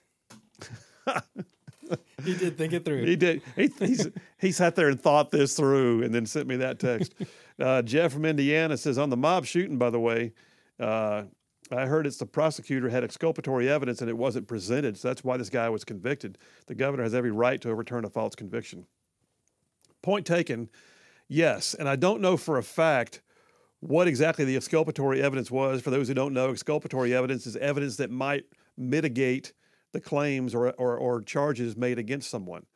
C: He did think it through.
B: He did. He sat there and thought this through and then sent me that text. Jeff from Indiana says, on the mob shooting, by the way, I heard it's the prosecutor had exculpatory evidence and it wasn't presented, so that's why this guy was convicted. The governor has every right to overturn a false conviction. Point taken, yes. And I don't know for a fact what exactly the exculpatory evidence was. For those who don't know, exculpatory evidence is evidence that might mitigate the claims or charges made against someone.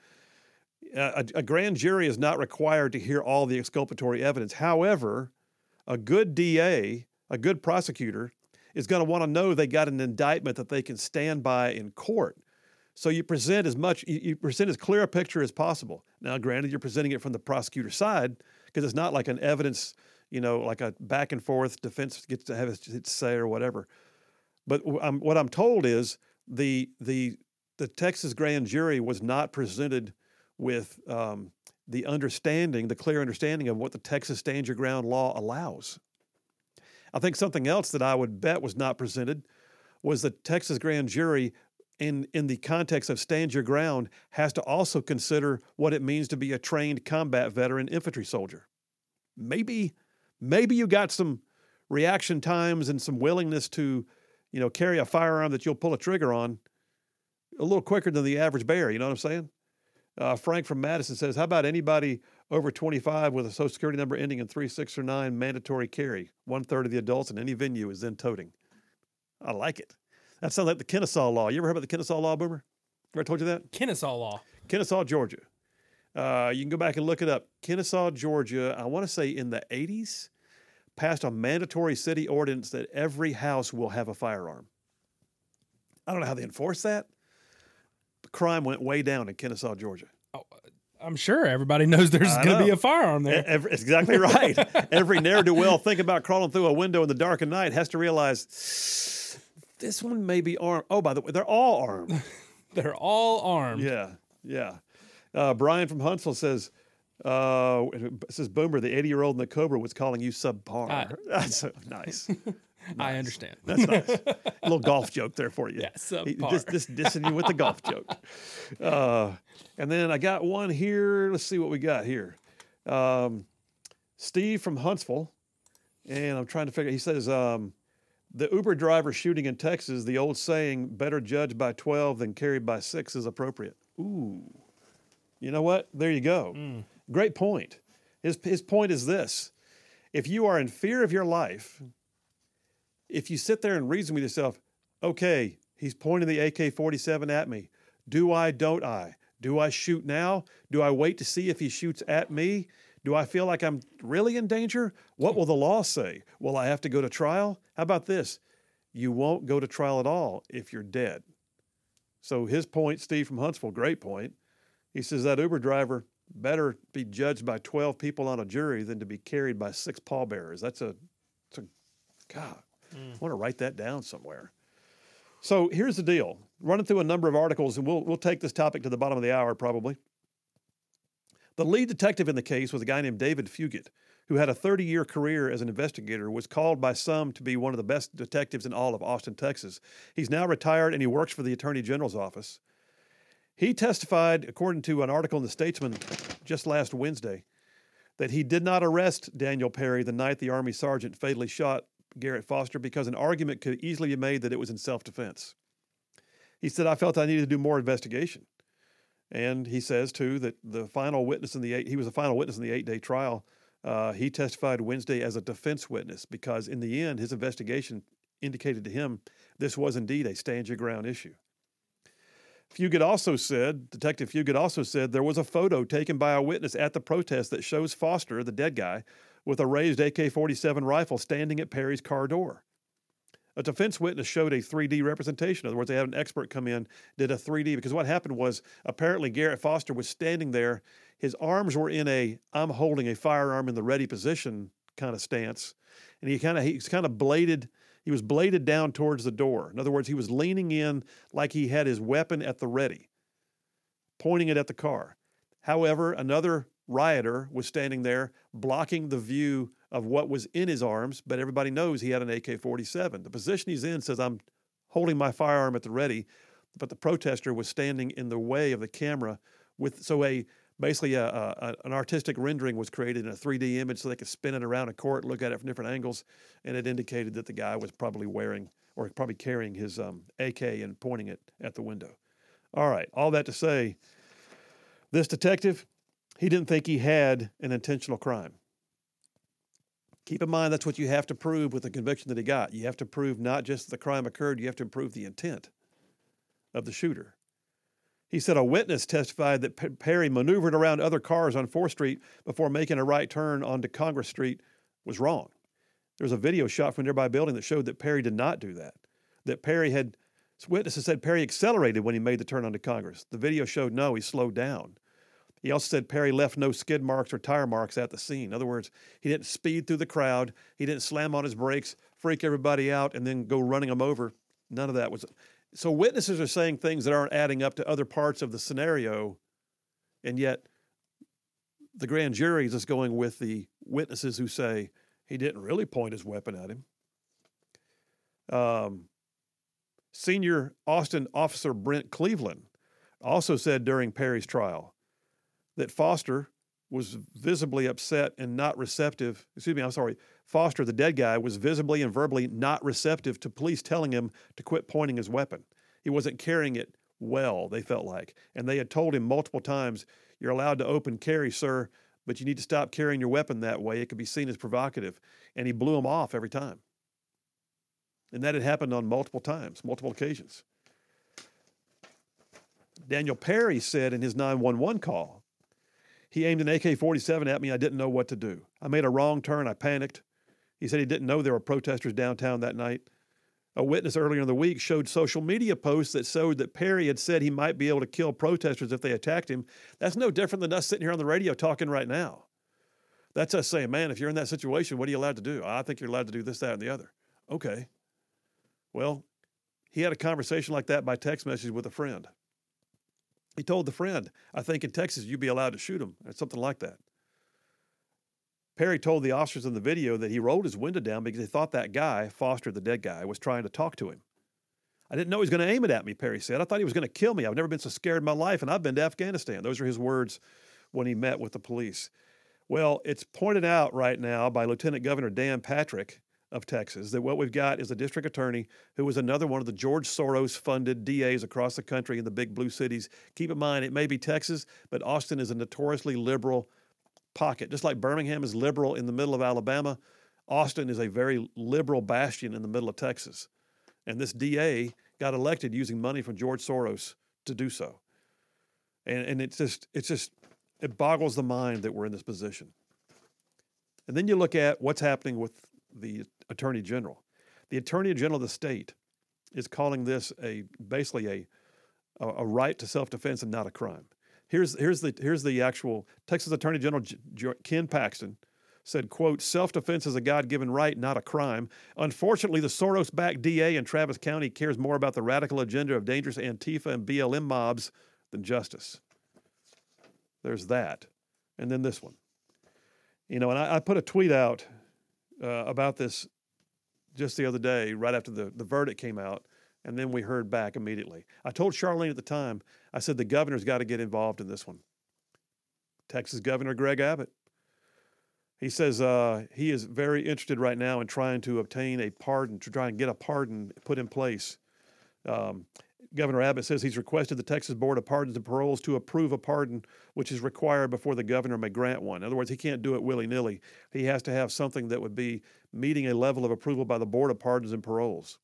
B: A grand jury is not required to hear all the exculpatory evidence. However, a good DA, a good prosecutor, is going to want to know they got an indictment that they can stand by in court. So you present you present as clear a picture as possible. Now, granted, you're presenting it from the prosecutor's side because it's not like an evidence, like a back and forth defense gets to have its say or whatever. But what I'm told is the Texas grand jury was not presented with the clear understanding of what the Texas Stand Your Ground law allows. I think something else that I would bet was not presented was the Texas grand jury, in the context of Stand Your Ground, has to also consider what it means to be a trained combat veteran infantry soldier. Maybe you got some reaction times and some willingness to, carry a firearm that you'll pull a trigger on a little quicker than the average bear. You know what I'm saying? Frank from Madison says, how about anybody over 25 with a Social Security number ending in 3, 6, or 9 mandatory carry? 1/3 of the adults in any venue is then toting. I like it. That sounds like the Kennesaw law. You ever heard about the Kennesaw law, Boomer? Ever told you that?
C: Kennesaw law.
B: Kennesaw, Georgia. You can go back and look it up. Kennesaw, Georgia, I want to say in the 80s, passed a mandatory city ordinance that every house will have a firearm. I don't know how they enforce that. The crime went way down in Kennesaw, Georgia.
C: Oh, I'm sure everybody knows there's going to be a firearm there.
B: Exactly right. Every ne'er-do-well think about crawling through a window in the dark of night has to realize this one may be armed. Oh, by the way, they're all armed.
C: They're all armed.
B: Yeah, yeah. Brian from Huntsville says, Boomer, the 80-year-old in the Cobra was calling you subpar. That's nice.
C: I understand.
B: That's nice. A little golf joke there for you.
C: Yeah, subpar.
B: Just dissing you with the golf joke. And then I got one here. Let's see what we got here. Steve from Huntsville, and I'm trying to figure. He says the Uber driver shooting in Texas. The old saying, "Better judged by 12 than carried by 6," is appropriate. Ooh, you know what? There you go. Great point. His point is this: if you are in fear of your life, if you sit there and reason with yourself, okay, he's pointing the AK-47 at me. Do I? Don't I? Do I shoot now? Do I wait to see if he shoots at me? Do I feel like I'm really in danger? What will the law say? Will I have to go to trial? How about this? You won't go to trial at all if you're dead. So his point, Steve from Huntsville, great point. He says that Uber driver better be judged by 12 people on a jury than to be carried by 6 pallbearers. That's a God, I want to write that down somewhere. So here's the deal. Running through a number of articles, and we'll take this topic to the bottom of the hour probably. The lead detective in the case was a guy named David Fugit, who had a 30-year career as an investigator, was called by some to be one of the best detectives in all of Austin, Texas. He's now retired, and he works for the Attorney General's office. He testified, according to an article in The Statesman just last Wednesday, that he did not arrest Daniel Perry the night the Army sergeant fatally shot Garrett Foster because an argument could easily be made that it was in self-defense. He said, I felt I needed to do more investigation. And he says, too, that he was the final witness in the 8-day trial. He testified Wednesday as a defense witness because in the end, his investigation indicated to him this was indeed a stand your ground issue. Detective Fugit also said there was a photo taken by a witness at the protest that shows Foster, the dead guy, with a raised AK-47 rifle standing at Perry's car door. A defense witness showed a 3D representation. In other words, they had an expert come in, did a 3D, because what happened was apparently Garrett Foster was standing there. His arms were in I'm holding a firearm in the ready position kind of stance. And he was bladed down towards the door. In other words, he was leaning in like he had his weapon at the ready, pointing it at the car. However, another rioter was standing there blocking the view of what was in his arms, but everybody knows he had an AK-47. The position he's in says, I'm holding my firearm at the ready, but the protester was standing in the way of the camera basically an artistic rendering was created in a 3D image so they could spin it around a court, look at it from different angles, and it indicated that the guy was probably carrying his AK and pointing it at the window. All right, all that to say, this detective, he didn't think he had an intentional crime. Keep in mind, that's what you have to prove with the conviction that he got. You have to prove not just the crime occurred, you have to prove the intent of the shooter. He said a witness testified that Perry maneuvered around other cars on 4th Street before making a right turn onto Congress Street was wrong. There was a video shot from a nearby building that showed that Perry did not do that. Witnesses said Perry accelerated when he made the turn onto Congress. The video showed no, he slowed down. He also said Perry left no skid marks or tire marks at the scene. In other words, he didn't speed through the crowd. He didn't slam on his brakes, freak everybody out, and then go running them over. None of that was. So witnesses are saying things that aren't adding up to other parts of the scenario, and yet the grand jury is just going with the witnesses who say he didn't really point his weapon at him. Senior Austin officer Brent Cleveland also said during Perry's trial that Foster was visibly upset and not receptive. Foster, the dead guy, was visibly and verbally not receptive to police telling him to quit pointing his weapon. He wasn't carrying it well, they felt like. And they had told him multiple times, you're allowed to open carry, sir, but you need to stop carrying your weapon that way. It could be seen as provocative. And he blew him off every time. And that had happened on multiple occasions. Daniel Perry said in his 911 call, he aimed an AK-47 at me. I didn't know what to do. I made a wrong turn. I panicked. He said he didn't know there were protesters downtown that night. A witness earlier in the week showed social media posts that showed that Perry had said he might be able to kill protesters if they attacked him. That's no different than us sitting here on the radio talking right now. That's us saying, man, if you're in that situation, what are you allowed to do? I think you're allowed to do this, that, and the other. Okay. Well, he had a conversation like that by text message with a friend. He told the friend, I think in Texas you'd be allowed to shoot him, or something like that. Perry told the officers in the video that he rolled his window down because he thought that guy, Foster, the dead guy, was trying to talk to him. I didn't know he was going to aim it at me, Perry said. I thought he was going to kill me. I've never been so scared in my life, and I've been to Afghanistan. Those are his words when he met with the police. Well, it's pointed out right now by Lieutenant Governor Dan Patrick of Texas that what we've got is a district attorney who was another one of the George Soros-funded DAs across the country in the big blue cities. Keep in mind, it may be Texas, but Austin is a notoriously liberal pocket. Just like Birmingham is liberal in the middle of Alabama, Austin is a very liberal bastion in the middle of Texas. And this DA got elected using money from George Soros to do so. And it boggles the mind that we're in this position. And then you look at what's happening with the Attorney General. The Attorney General of the state is calling this basically a right to self-defense and not a crime. Here's the actual Texas Attorney General Ken Paxton said, quote, self-defense is a God-given right, not a crime. Unfortunately, the Soros-backed DA in Travis County cares more about the radical agenda of dangerous Antifa and BLM mobs than justice. There's that. And then this one. And I put a tweet out about this just the other day, right after the verdict came out, and then we heard back immediately. I told Charlene at the time, I said the governor's got to get involved in this one. Texas Governor Greg Abbott. He says he is very interested right now in trying to obtain a pardon, to try and get a pardon put in place. Governor Abbott says he's requested the Texas Board of Pardons and Paroles to approve a pardon, which is required before the governor may grant one. In other words, he can't do it willy-nilly. He has to have something that would be meeting a level of approval by the Board of Pardons and Paroles.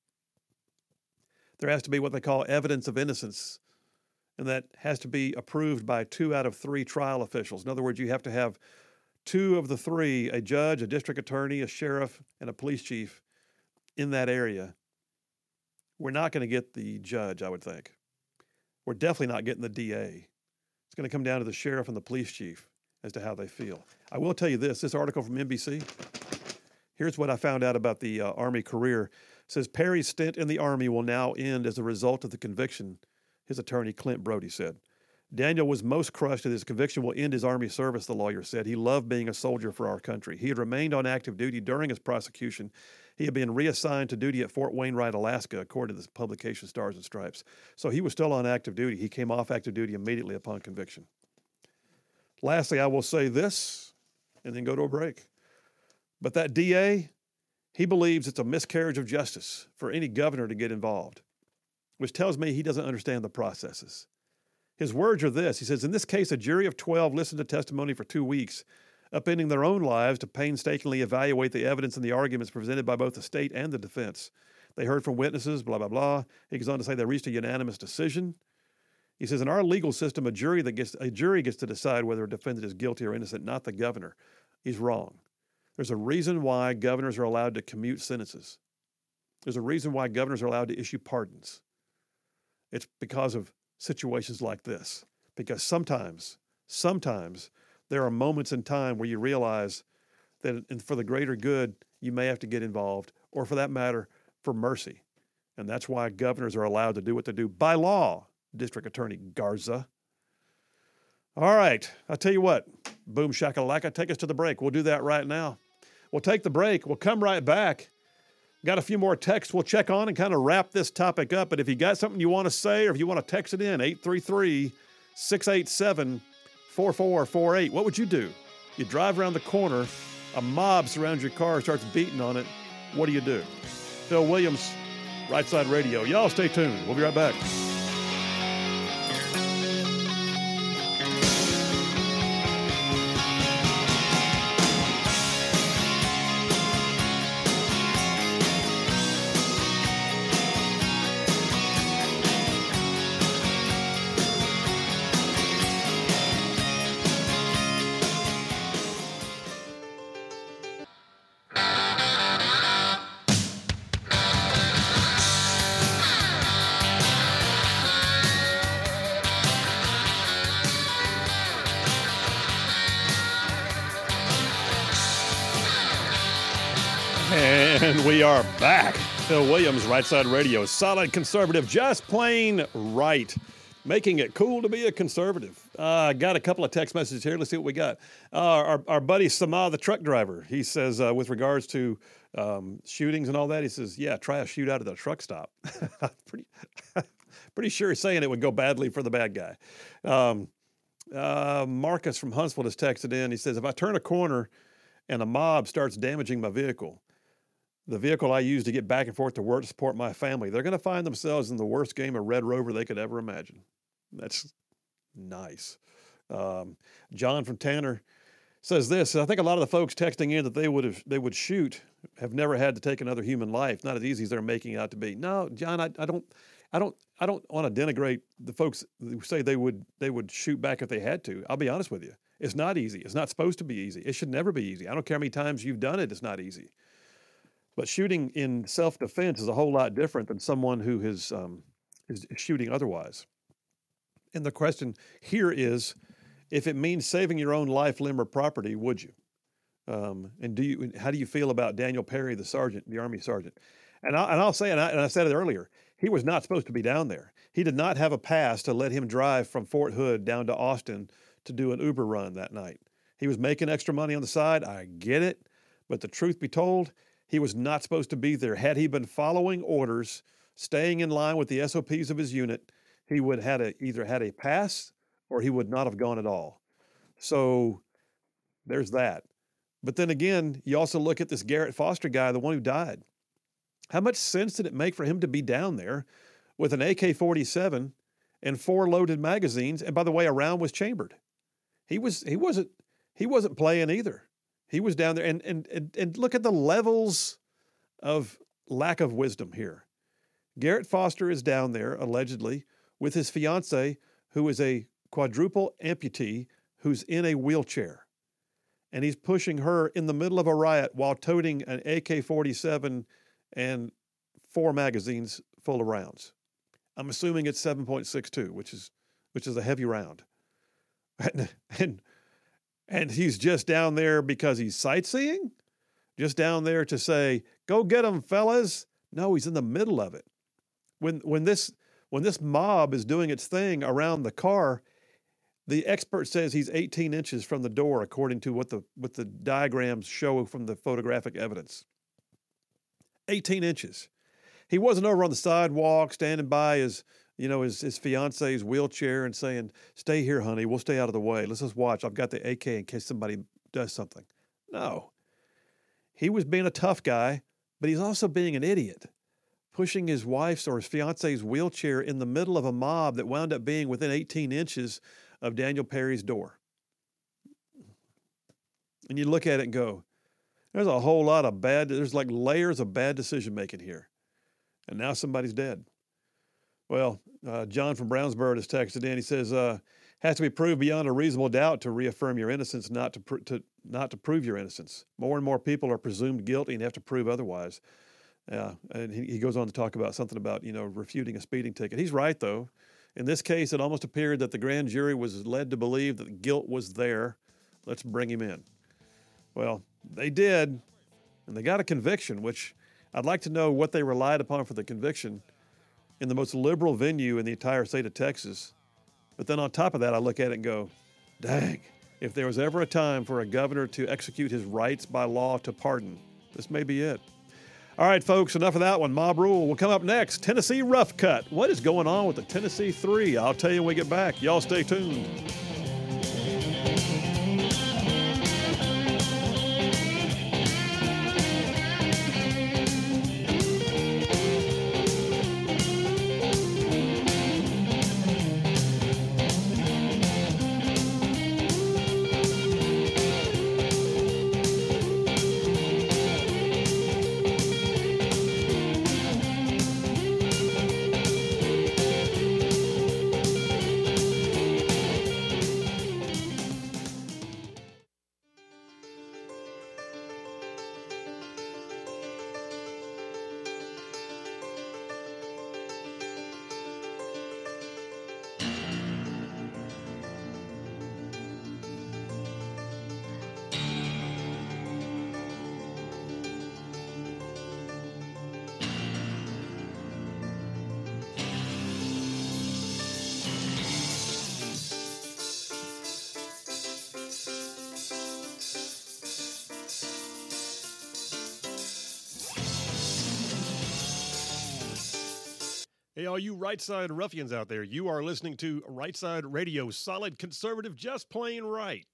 B: There has to be what they call evidence of innocence, and that has to be approved by 2 out of 3 trial officials. In other words, you have to have 2 of the 3, a judge, a district attorney, a sheriff, and a police chief in that area. We're not going to get the judge, I would think. We're definitely not getting the DA. It's going to come down to the sheriff and the police chief as to how they feel. I will tell you this article from NBC, here's what I found out about the Army career. It says Perry's stint in the Army will now end as a result of the conviction, his attorney Clint Brody said. Daniel was most crushed that his conviction will end his Army service, the lawyer said. He loved being a soldier for our country. He had remained on active duty during his prosecution. He had been reassigned to duty at Fort Wainwright, Alaska, according to the publication Stars and Stripes. So he was still on active duty. He came off active duty immediately upon conviction. Lastly, I will say this and then go to a break. But that DA, he believes it's a miscarriage of justice for any governor to get involved, which tells me he doesn't understand the processes. His words are this. He says, in this case, a jury of 12 listened to testimony for 2 weeks, upending their own lives to painstakingly evaluate the evidence and the arguments presented by both the state and the defense. They heard from witnesses, blah, blah, blah. He goes on to say they reached a unanimous decision. He says, in our legal system, a jury gets to decide whether a defendant is guilty or innocent, not the governor. He's wrong. There's a reason why governors are allowed to commute sentences. There's a reason why governors are allowed to issue pardons. It's because of situations like this. Because sometimes there are moments in time where you realize that for the greater good, you may have to get involved, or for that matter, for mercy. And that's why governors are allowed to do what they do by law, District Attorney Garza. All right, I'll tell you what, boom shakalaka, take us to the break. We'll do that right now. We'll take the break. We'll come right back. Got a few more texts we'll check on and kind of wrap this topic up. But if you got something you want to say or if you want to text it in, 833-687-4448. What would you do? You drive around the corner, a mob surrounds your car, starts beating on it. What do you do? Phil Williams, Right Side Radio. Y'all stay tuned. We'll be right back. And we are back. Phil Williams, Right Side Radio. Solid conservative, just plain right. Making it cool to be a conservative. I got a couple of text messages here. Let's see what we got. Our buddy Sama, the truck driver, he says, with regards to shootings and all that, he says, yeah, try a shootout at a truck stop. Pretty sure he's saying it would go badly for the bad guy. Marcus from Huntsville has texted in. He says, if I turn a corner and a mob starts damaging my vehicle, the vehicle I use to get back and forth to work to support my family, they're going to find themselves in the worst game of Red Rover they could ever imagine. That's nice. John from Tanner says this. I think a lot of the folks texting in that they would shoot have never had to take another human life. Not as easy as they're making it out to be. No, John, I don't want to denigrate the folks who say they would shoot back if they had to. I'll be honest with you. It's not easy. It's not supposed to be easy. It should never be easy. I don't care how many times you've done it. It's not easy. But shooting in self-defense is a whole lot different than someone who is shooting otherwise. And the question here is, if it means saving your own life, limb, or property, would you? And how do you feel about Daniel Perry, the sergeant, the Army sergeant? And I'll say, and I said it earlier, he was not supposed to be down there. He did not have a pass to let him drive from Fort Hood down to Austin to do an Uber run that night. He was making extra money on the side. I get it. But the truth be told, he was not supposed to be there. Had he been following orders, staying in line with the SOPs of his unit, he would have either had a pass or he would not have gone at all. So there's that. But then again, you also look at this Garrett Foster guy, the one who died. How much sense did it make for him to be down there with an AK-47 and 4 loaded magazines? And by the way, a round was chambered. He wasn't playing either. He was down there, and look at the levels of lack of wisdom here. Garrett Foster is down there allegedly with his fiancée, who is a quadruple amputee who's in a wheelchair. And he's pushing her in the middle of a riot while toting an AK-47 and 4 magazines full of rounds. I'm assuming it's 7.62, which is a heavy round. And he's just down there because he's sightseeing? Just down there to say, go get him, fellas? No, he's in the middle of it. When this mob is doing its thing around the car, the expert says he's 18 inches from the door, according to what the diagrams show from the photographic evidence. 18 inches. He wasn't over on the sidewalk standing by his fiance's wheelchair and saying, stay here, honey, we'll stay out of the way. Let's just watch. I've got the AK in case somebody does something. No. He was being a tough guy, but he's also being an idiot, pushing his wife's or his fiance's wheelchair in the middle of a mob that wound up being within 18 inches of Daniel Perry's door. And you look at it and go, there's a whole lot of there's like layers of bad decision-making here. And now somebody's dead. Well, John from Brownsburg has texted in. He says, has to be proved beyond a reasonable doubt to reaffirm your innocence, not to prove your innocence. More and more people are presumed guilty and have to prove otherwise. And he goes on to talk about something about, refuting a speeding ticket. He's right, though. In this case, it almost appeared that the grand jury was led to believe that guilt was there. Let's bring him in. Well, they did, and they got a conviction, which I'd like to know what they relied upon for the conviction in the most liberal venue in the entire state of Texas. But then on top of that, I look at it and go, dang, if there was ever a time for a governor to execute his rights by law to pardon, this may be it. All right, folks, enough of that one. Mob Rule will come up next. Tennessee Rough Cut. What is going on with the Tennessee 3? I'll tell you when we get back. Y'all stay tuned. Hey, all you right side ruffians out there, you are listening to Right Side Radio, solid conservative, just plain right.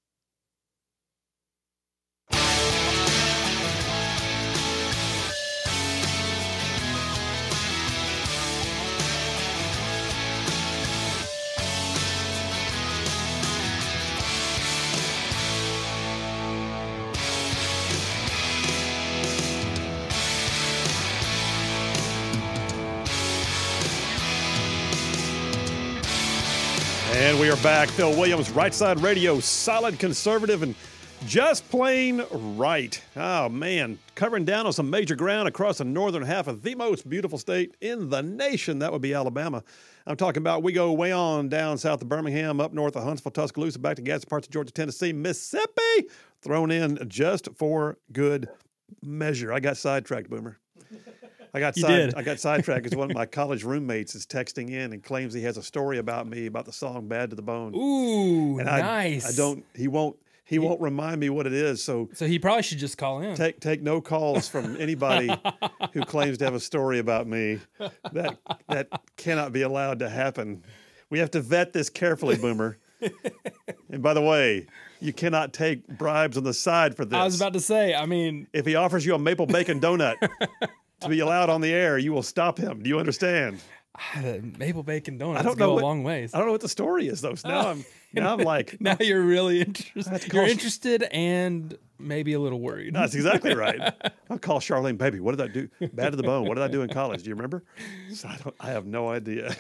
B: And we are back. Phil Williams, Right Side Radio, solid conservative and just plain right. Oh, man. Covering down on some major ground across the northern half of the most beautiful state in the nation. That would be Alabama. I'm talking about we go way on down south of Birmingham, up north of Huntsville, Tuscaloosa, back to gadsden parts of Georgia, Tennessee, Mississippi. Thrown in just for good measure. I got sidetracked, Boomer. I got sidetracked because one of my college roommates is texting in and claims he has a story about me about the song "Bad to the Bone."
C: Ooh,
B: and
C: nice.
B: I don't. He won't remind me what it is. So
C: he probably should just call in.
B: Take no calls from anybody who claims to have a story about me. That cannot be allowed to happen. We have to vet this carefully, Boomer. And by the way, you cannot take bribes on the side for this.
C: I was about to say. I mean,
B: if he offers you a maple bacon donut to be allowed on the air, you will stop him. Do you understand?
C: Maple bacon donuts go a long ways.
B: I don't know what the story is, though. So now I'm like...
C: Now you're really interested. You're interested and maybe a little worried.
B: That's exactly right. I'll call Charlene, baby, what did I do? Bad to the bone. What did I do in college? Do you remember? So I have no idea.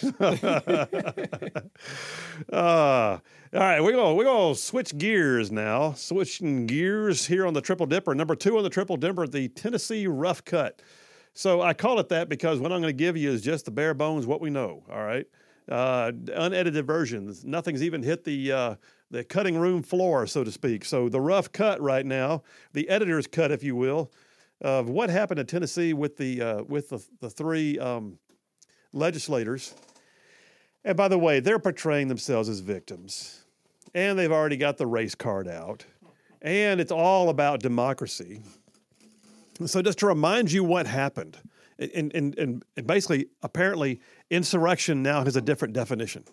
B: All right, we're gonna switch gears now. Switching gears here on the Triple Dipper. Number 2 on the Triple Dipper, the Tennessee Rough Cut. So I call it that because what I'm going to give you is just the bare bones, what we know, all right? Unedited versions. Nothing's even hit the cutting room floor, so to speak. So the rough cut right now, the editor's cut, if you will, of what happened in Tennessee with the three legislators. And by the way, they're portraying themselves as victims. And they've already got the race card out. And it's all about democracy. So just to remind you what happened, and basically, apparently, insurrection now has a different definition.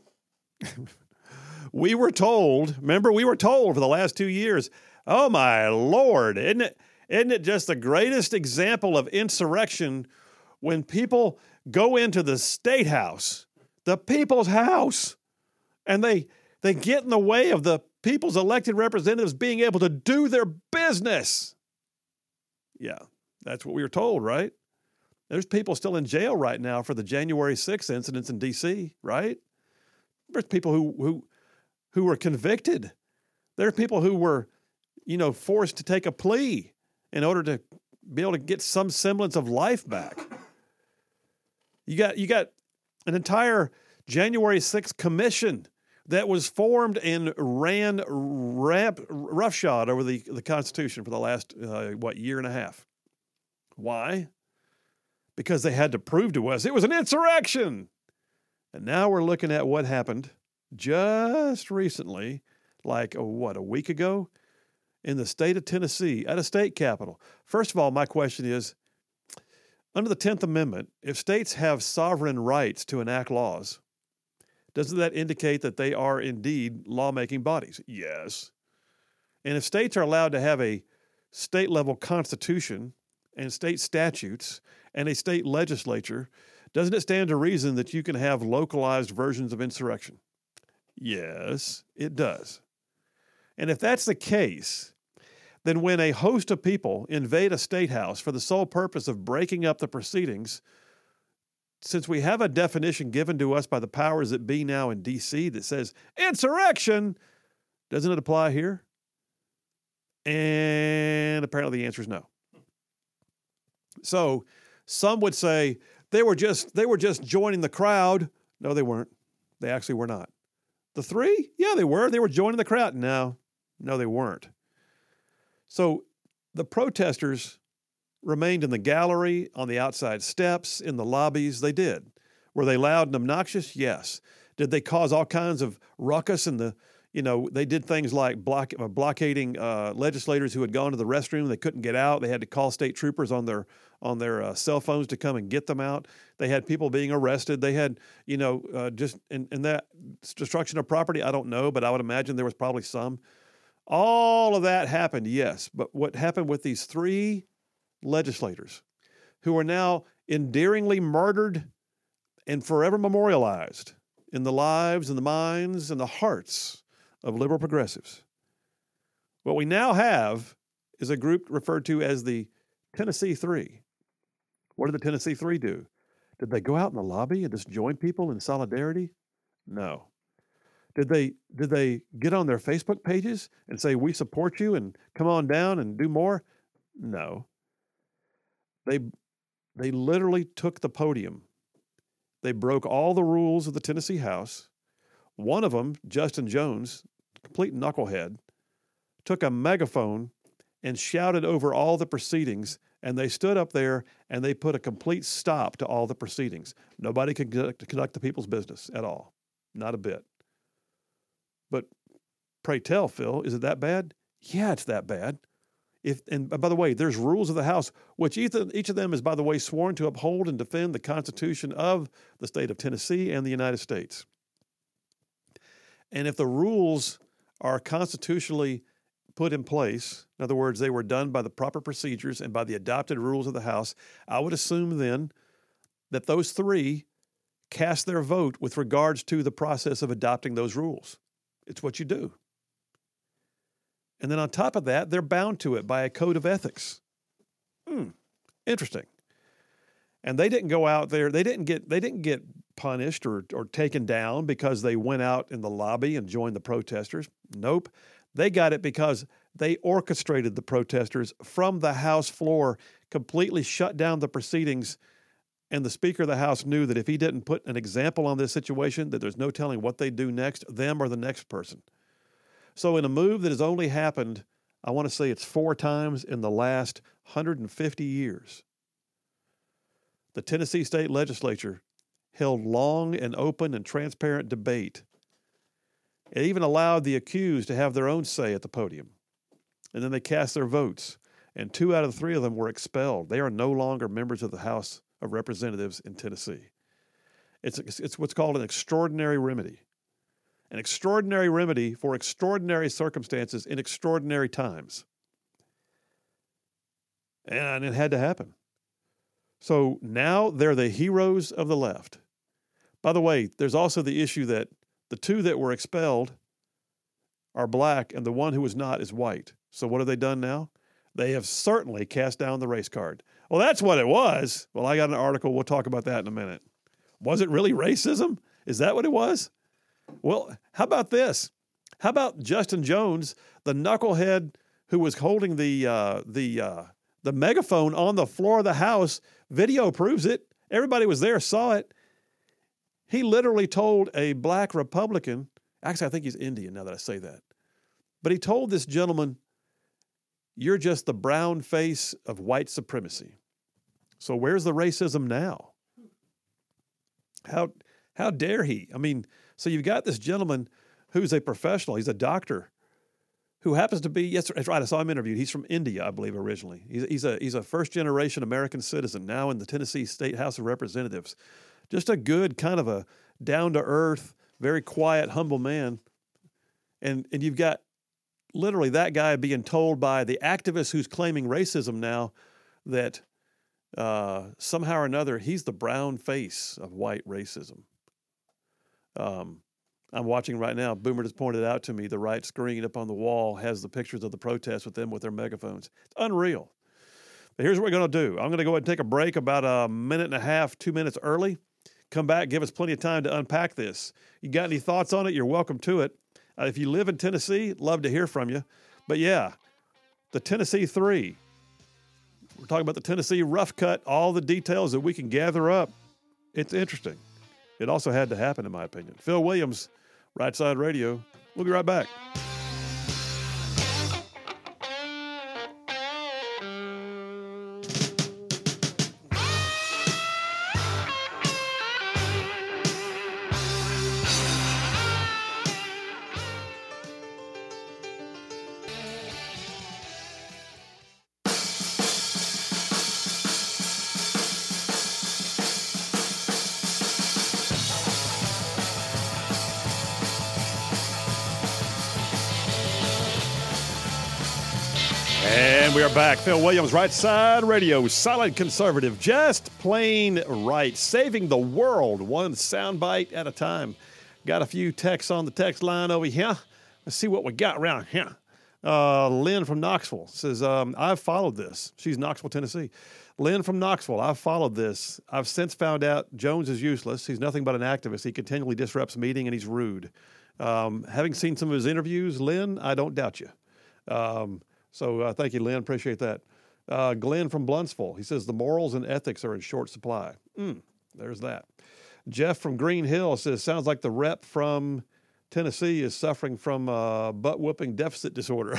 B: We were told for the last 2 years, oh my Lord, isn't it just the greatest example of insurrection when people go into the state house, the people's house, and they get in the way of the people's elected representatives being able to do their business. Yeah, that's what we were told, right? There's people still in jail right now for the January 6th incidents in D.C., right? There's people who were convicted. There are people who were, forced to take a plea in order to be able to get some semblance of life back. You got an entire January 6th commission that was formed and ran roughshod over the Constitution for the last, year and a half. Why? Because they had to prove to us it was an insurrection. And now we're looking at what happened just recently, like, a week ago, in the state of Tennessee, at a state capitol. First of all, my question is, under the 10th Amendment, if states have sovereign rights to enact laws, doesn't that indicate that they are indeed lawmaking bodies? Yes. And if states are allowed to have a state-level constitution and state statutes and a state legislature, doesn't it stand to reason that you can have localized versions of insurrection? Yes, it does. And if that's the case, then when a host of people invade a state house for the sole purpose of breaking up the proceedings, since we have a definition given to us by the powers that be now in D.C. that says insurrection, doesn't it apply here? And apparently the answer is no. So some would say they were just joining the crowd. No, they weren't. They actually were not. The three? Yeah, they were. They were joining the crowd. No, they weren't. So the protesters remained in the gallery, on the outside steps, in the lobbies. They did. Were they loud and obnoxious? Yes. Did they cause all kinds of ruckus in the They did things like blockading legislators who had gone to the restroom. They couldn't get out. They had to call state troopers on their cell phones to come and get them out. They had people being arrested. They had, just in that destruction of property, I don't know, but I would imagine there was probably some. All of that happened, yes. But what happened with these 3 legislators who are now endearingly murdered and forever memorialized in the lives and the minds and the hearts of liberal progressives. What we now have is a group referred to as the Tennessee Three. What did the Tennessee Three do? Did they go out in the lobby and just join people in solidarity? No. Did they get on their Facebook pages and say, we support you and come on down and do more? No. They literally took the podium. They broke all the rules of the Tennessee House. One of them, Justin Jones, complete knucklehead, took a megaphone and shouted over all the proceedings, and they stood up there and they put a complete stop to all the proceedings. Nobody could conduct the people's business at all. Not a bit. But pray tell, Phil, is it that bad? Yeah, it's that bad. And by the way, there's rules of the House, which each of them is, by the way, sworn to uphold and defend the Constitution of the state of Tennessee and the United States. And if the rules are constitutionally put in place, in other words, they were done by the proper procedures and by the adopted rules of the House, I would assume then that those 3 cast their vote with regards to the process of adopting those rules. It's what you do. And then on top of that, they're bound to it by a code of ethics. Interesting. And they didn't go out there, they didn't get punished or taken down because they went out in the lobby and joined the protesters. Nope. They got it because they orchestrated the protesters from the House floor, completely shut down the proceedings, and the Speaker of the House knew that if he didn't put an example on this situation, that there's no telling what they'd do next, them or the next person. So in a move that has only happened, I want to say it's 4 times in the last 150 years, the Tennessee State Legislature held long and open and transparent debate. It even allowed the accused to have their own say at the podium. And then they cast their votes, and 2 out of the 3 of them were expelled. They are no longer members of the House of Representatives in Tennessee. It's what's called an extraordinary remedy. An extraordinary remedy for extraordinary circumstances in extraordinary times. And it had to happen. So now they're the heroes of the left. By the way, there's also the issue that the 2 that were expelled are black and the one who was not is white. So what have they done now? They have certainly cast down the race card. Well, that's what it was. Well, I got an article. We'll talk about that in a minute. Was it really racism? Is that what it was? Well, how about this? How about Justin Jones, the knucklehead who was holding the megaphone on the floor of the House? Video proves it. Everybody was there, saw it. He literally told a black Republican, actually I think he's Indian now that I say that, but he told this gentleman, you're just the brown face of white supremacy. So where's the racism now? How dare he? I mean, so you've got this gentleman who's a professional. He's a doctor who happens to be, yes, that's right, I saw him interviewed. He's from India, I believe, originally. He's a first-generation American citizen, now in the Tennessee State House of Representatives. Just a good, kind of a down-to-earth, very quiet, humble man. And you've got literally that guy being told by the activist who's claiming racism now that somehow or another he's the brown face of white racism. I'm watching right now. Boomer just pointed out to me the right screen up on the wall has the pictures of the protests with them with their megaphones. It's unreal. But here's what we're going to do. I'm going to go ahead and take a break about a minute and a half, 2 minutes early. Come back, give us plenty of time to unpack this. You got any thoughts on it? You're welcome to it. If you live in Tennessee, love to hear from you. But yeah, the Tennessee Three. We're talking about the Tennessee rough cut, all the details that we can gather up. It's interesting. It also had to happen, in my opinion. Phil Williams, Right Side Radio. We'll be right back. And we are back. Phil Williams, Right Side Radio, solid conservative, just plain right, saving the world one soundbite at a time. Got a few texts on the text line over here. Let's see what we got around here. Lynn from Knoxville says, I've followed this. She's Knoxville, Tennessee. Lynn from Knoxville, I've followed this. I've since found out Jones is useless. He's nothing but an activist. He continually disrupts meeting and he's rude. Having seen some of his interviews, Lynn, I don't doubt you. So thank you, Lynn. Appreciate that. Glenn from Blunsville, he says the morals and ethics are in short supply. There's that. Jeff from Green Hill says, sounds like the rep from Tennessee is suffering from butt-whooping deficit disorder.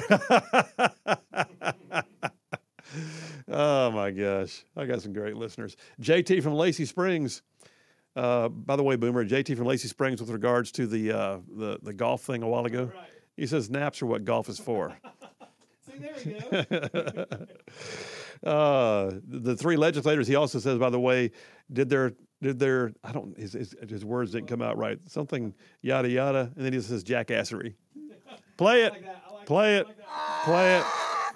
B: Oh, my gosh. I got some great listeners. JT from Lacey Springs. By the way, Boomer, JT from Lacey Springs with regards to the golf thing a while ago. Right. He says naps are what golf is for.
C: See, there we
B: go. The three legislators, he also says, by the way, did their his words didn't come out right. Something yada yada, and then he says jackassery. Play it. Play it. Play it.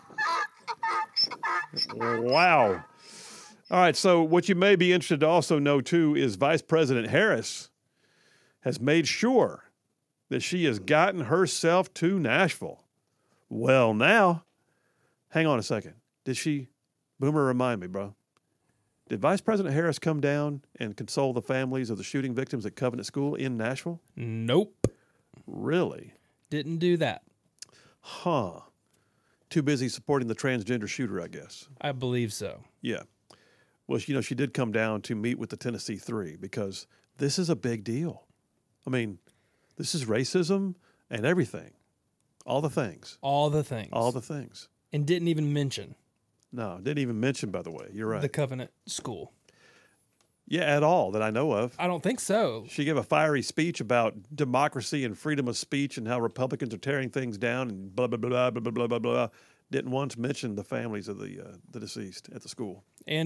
B: Wow. All right, so what you may be interested to also know, too, is Vice President Harris has made sure that she has gotten herself to Nashville. Well, now, hang on a second. Did she, Boomer, remind me, bro? Did Vice President Harris come down and console the families of the shooting victims at Covenant School in Nashville?
C: Nope.
B: Really?
C: Didn't do that.
B: Huh. Too busy supporting the transgender shooter, I guess.
C: I believe so.
B: Yeah. Well, she did come down to meet with the Tennessee Three because this is a big deal. I mean, this is racism and everything. All the things.
C: All the things.
B: All the things.
C: And didn't even mention.
B: No, didn't even mention, by the way. You're right.
C: The Covenant School.
B: Yeah, at all that I know of.
C: I don't think so.
B: She gave a fiery speech about democracy and freedom of speech and how Republicans are tearing things down and blah, blah, blah, blah, blah, blah, blah, blah. Didn't once mention the families of the deceased at the school.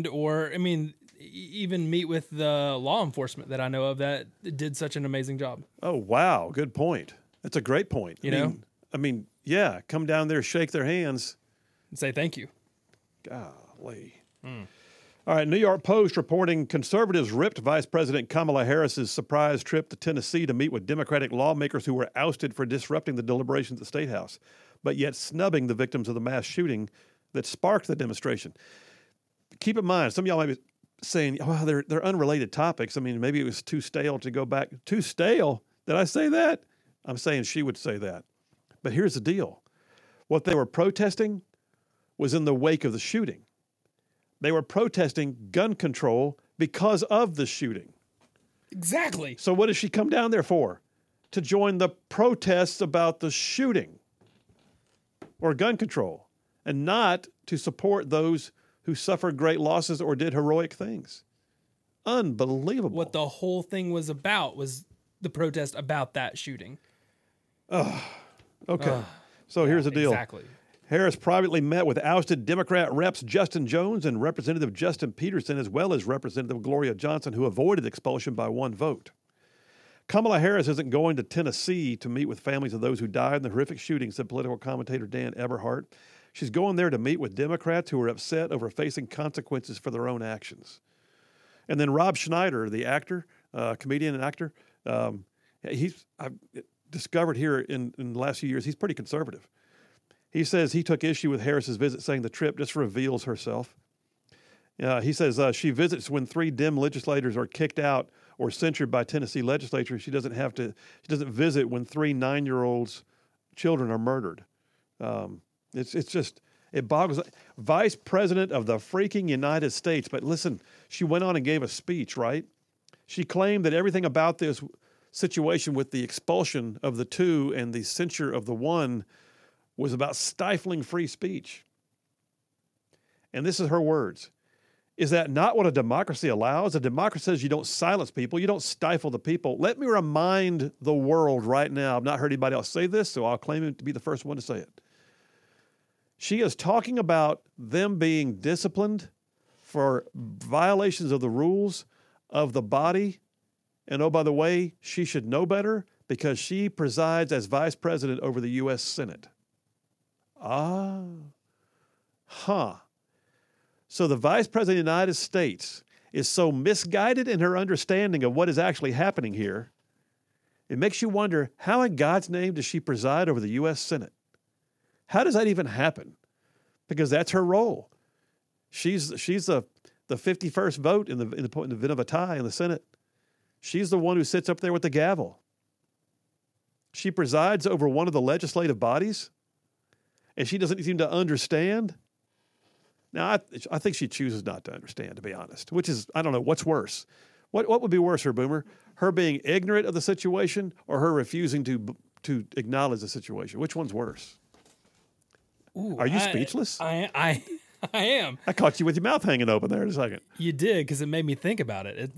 C: Even meet with the law enforcement that I know of that did such an amazing job.
B: Oh, wow. Good point. That's a great point. I mean, yeah, come down there, shake their hands.
C: And say thank you.
B: Golly. All right, New York Post reporting conservatives ripped Vice President Kamala Harris's surprise trip to Tennessee to meet with Democratic lawmakers who were ousted for disrupting the deliberations at the State House, but yet snubbing the victims of the mass shooting that sparked the demonstration. Keep in mind, some of y'all might be saying, well, they're unrelated topics. I mean, maybe it was too stale to go back. Too stale? Did I say that? I'm saying she would say that. But here's the deal. What they were protesting was in the wake of the shooting. They were protesting gun control because of the shooting.
C: Exactly.
B: So what does she come down there for? To join the protests about the shooting or gun control, and not to support those who suffered great losses or did heroic things. Unbelievable.
C: What the whole thing was about was the protest about that shooting.
B: Okay. So here's the deal.
C: Exactly.
B: Harris privately met with ousted Democrat reps Justin Jones and Representative Justin Peterson, as well as Representative Gloria Johnson, who avoided expulsion by one vote. Kamala Harris isn't going to Tennessee to meet with families of those who died in the horrific shooting, said political commentator Dan Eberhardt. She's going there to meet with Democrats who are upset over facing consequences for their own actions. And then Rob Schneider, the actor, comedian and actor, I've discovered here in the last few years, he's pretty conservative. He says he took issue with Harris's visit, saying the trip just reveals herself. He says she visits when 3 Dem legislators are kicked out or censured by Tennessee legislature. She doesn't visit when 3 9-year-olds children are murdered. It boggles. Vice President of the freaking United States. But listen, she went on and gave a speech, right? She claimed that everything about this situation with the expulsion of the 2 and the censure of the 1 was about stifling free speech. And this is her words. Is that not what a democracy allows? A democracy says you don't silence people, you don't stifle the people. Let me remind the world right now, I've not heard anybody else say this, so I'll claim it to be the first one to say it. She is talking about them being disciplined for violations of the rules of the body. And oh, by the way, she should know better because she presides as vice president over the U.S. Senate. So the Vice President of the United States is so misguided in her understanding of what is actually happening here, it makes you wonder, how in God's name does she preside over the U.S. Senate? How does that even happen? Because that's her role. She's the 51st vote in the event of a tie in the Senate. She's the one who sits up there with the gavel. She presides over one of the legislative bodies, and she doesn't seem to understand. Now, I think she chooses not to understand, to be honest, which is, I don't know, what's worse? What would be worse, her Boomer? Her being ignorant of the situation or her refusing to acknowledge the situation? Which one's worse?
C: Ooh,
B: Are you speechless?
C: I am.
B: I caught you with your mouth hanging open there in a second.
C: You did, because it made me think about it.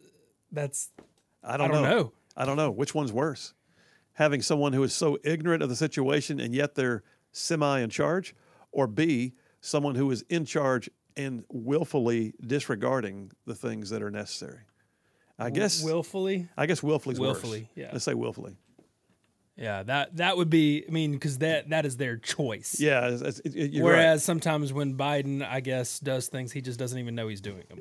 B: I don't know. I don't know. Which one's worse? Having someone who is so ignorant of the situation and yet they're semi in charge, or B, someone who is in charge and willfully disregarding the things that are necessary. I guess
C: willfully.
B: I guess willfully is
C: Willfully,
B: worse.
C: yeah.
B: Let's say willfully.
C: Yeah, that would be. I mean, because that is their choice.
B: Yeah. You're
C: Whereas
B: right.
C: sometimes when Biden, I guess, does things, he just doesn't even know he's doing them.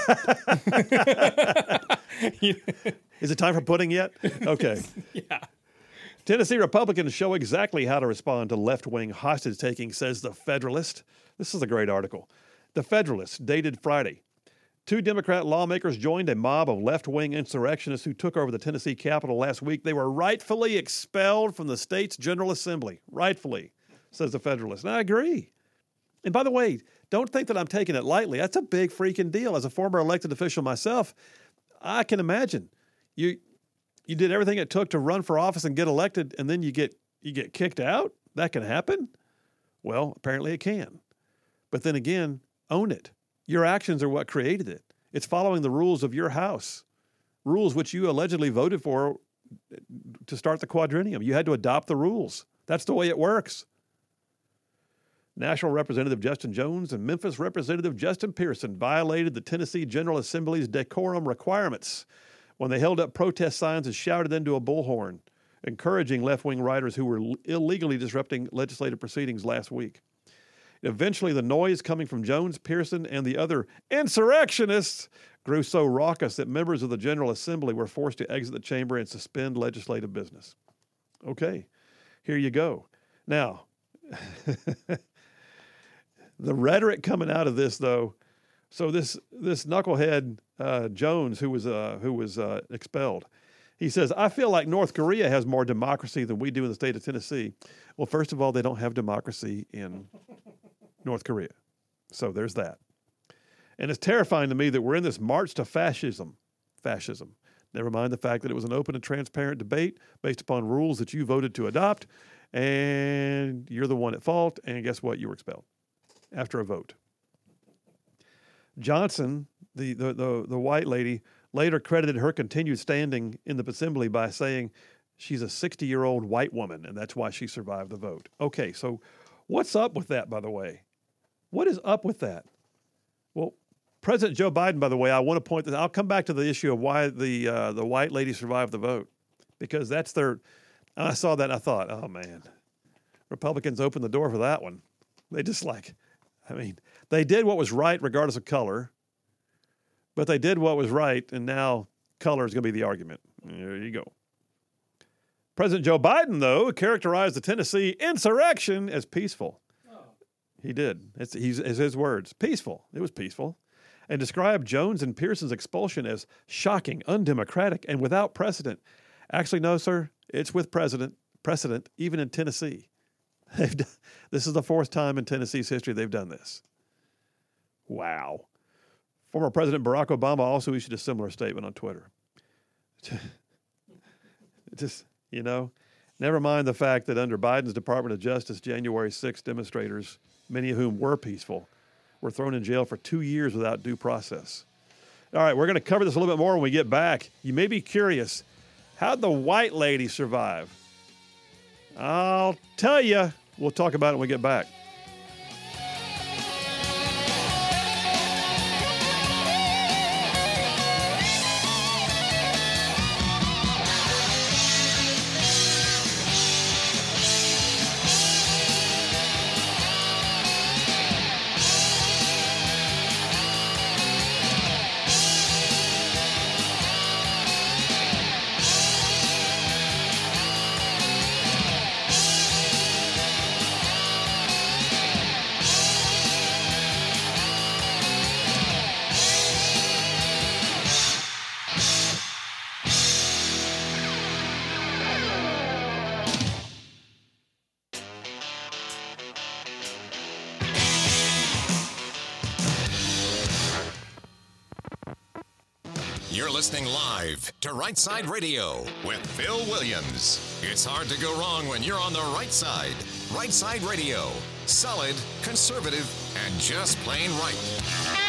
B: Is it time for pudding yet? Okay.
C: Yeah.
B: Tennessee Republicans show exactly how to respond to left-wing hostage-taking, says The Federalist. This is a great article. The Federalist, dated Friday. 2 Democrat lawmakers joined a mob of left-wing insurrectionists who took over the Tennessee Capitol last week. They were rightfully expelled from the state's General Assembly. Rightfully, says The Federalist. And I agree. And by the way, don't think that I'm taking it lightly. That's a big freaking deal. As a former elected official myself, I can imagine. You did everything it took to run for office and get elected, and then you get kicked out? That can happen? Well, apparently it can. But then again, own it. Your actions are what created it. It's following the rules of your house, rules which you allegedly voted for to start the quadrennium. You had to adopt the rules. That's the way it works. National Representative Justin Jones and Memphis Representative Justin Pearson violated the Tennessee General Assembly's decorum requirements when they held up protest signs and shouted into a bullhorn, encouraging left-wing riders who were illegally disrupting legislative proceedings last week. Eventually, the noise coming from Jones, Pearson, and the other insurrectionists grew so raucous that members of the General Assembly were forced to exit the chamber and suspend legislative business. Okay, here you go. Now, the rhetoric coming out of this, though, so this knucklehead Jones, who was expelled, he says, I feel like North Korea has more democracy than we do in the state of Tennessee. Well, first of all, they don't have democracy in North Korea. So there's that. And it's terrifying to me that we're in this march to fascism. Fascism. Never mind the fact that it was an open and transparent debate based upon rules that you voted to adopt, and you're the one at fault, and guess what? You were expelled after a vote. Johnson, the white lady, later credited her continued standing in the assembly by saying she's a 60-year-old white woman, and that's why she survived the vote. Okay, so what's up with that, by the way? What is up with that? Well, President Joe Biden, by the way, I want to point this. I'll come back to the issue of why the white lady survived the vote, because that's their. I saw that and I thought, oh man, Republicans opened the door for that one. They just they did what was right regardless of color, but they did what was right, and now color is going to be the argument. There you go. President Joe Biden, though, characterized the Tennessee insurrection as peaceful. He did. It's his words. Peaceful. It was peaceful. And described Jones and Pearson's expulsion as shocking, undemocratic, and without precedent. Actually, no, sir. It's with precedent, even in Tennessee. This is the 4th time in Tennessee's history they've done this. Wow. Former President Barack Obama also issued a similar statement on Twitter. Just, never mind the fact that under Biden's Department of Justice, January 6th demonstrators, many of whom were peaceful, were thrown in jail for 2 years without due process. All right, we're going to cover this a little bit more when we get back. You may be curious, how'd the white lady survive? I'll tell you. We'll talk about it when we get back.
A: You're listening live to Right Side Radio with Phil Williams. It's hard to go wrong when you're on the right side. Right Side Radio. Solid, conservative, and just plain right.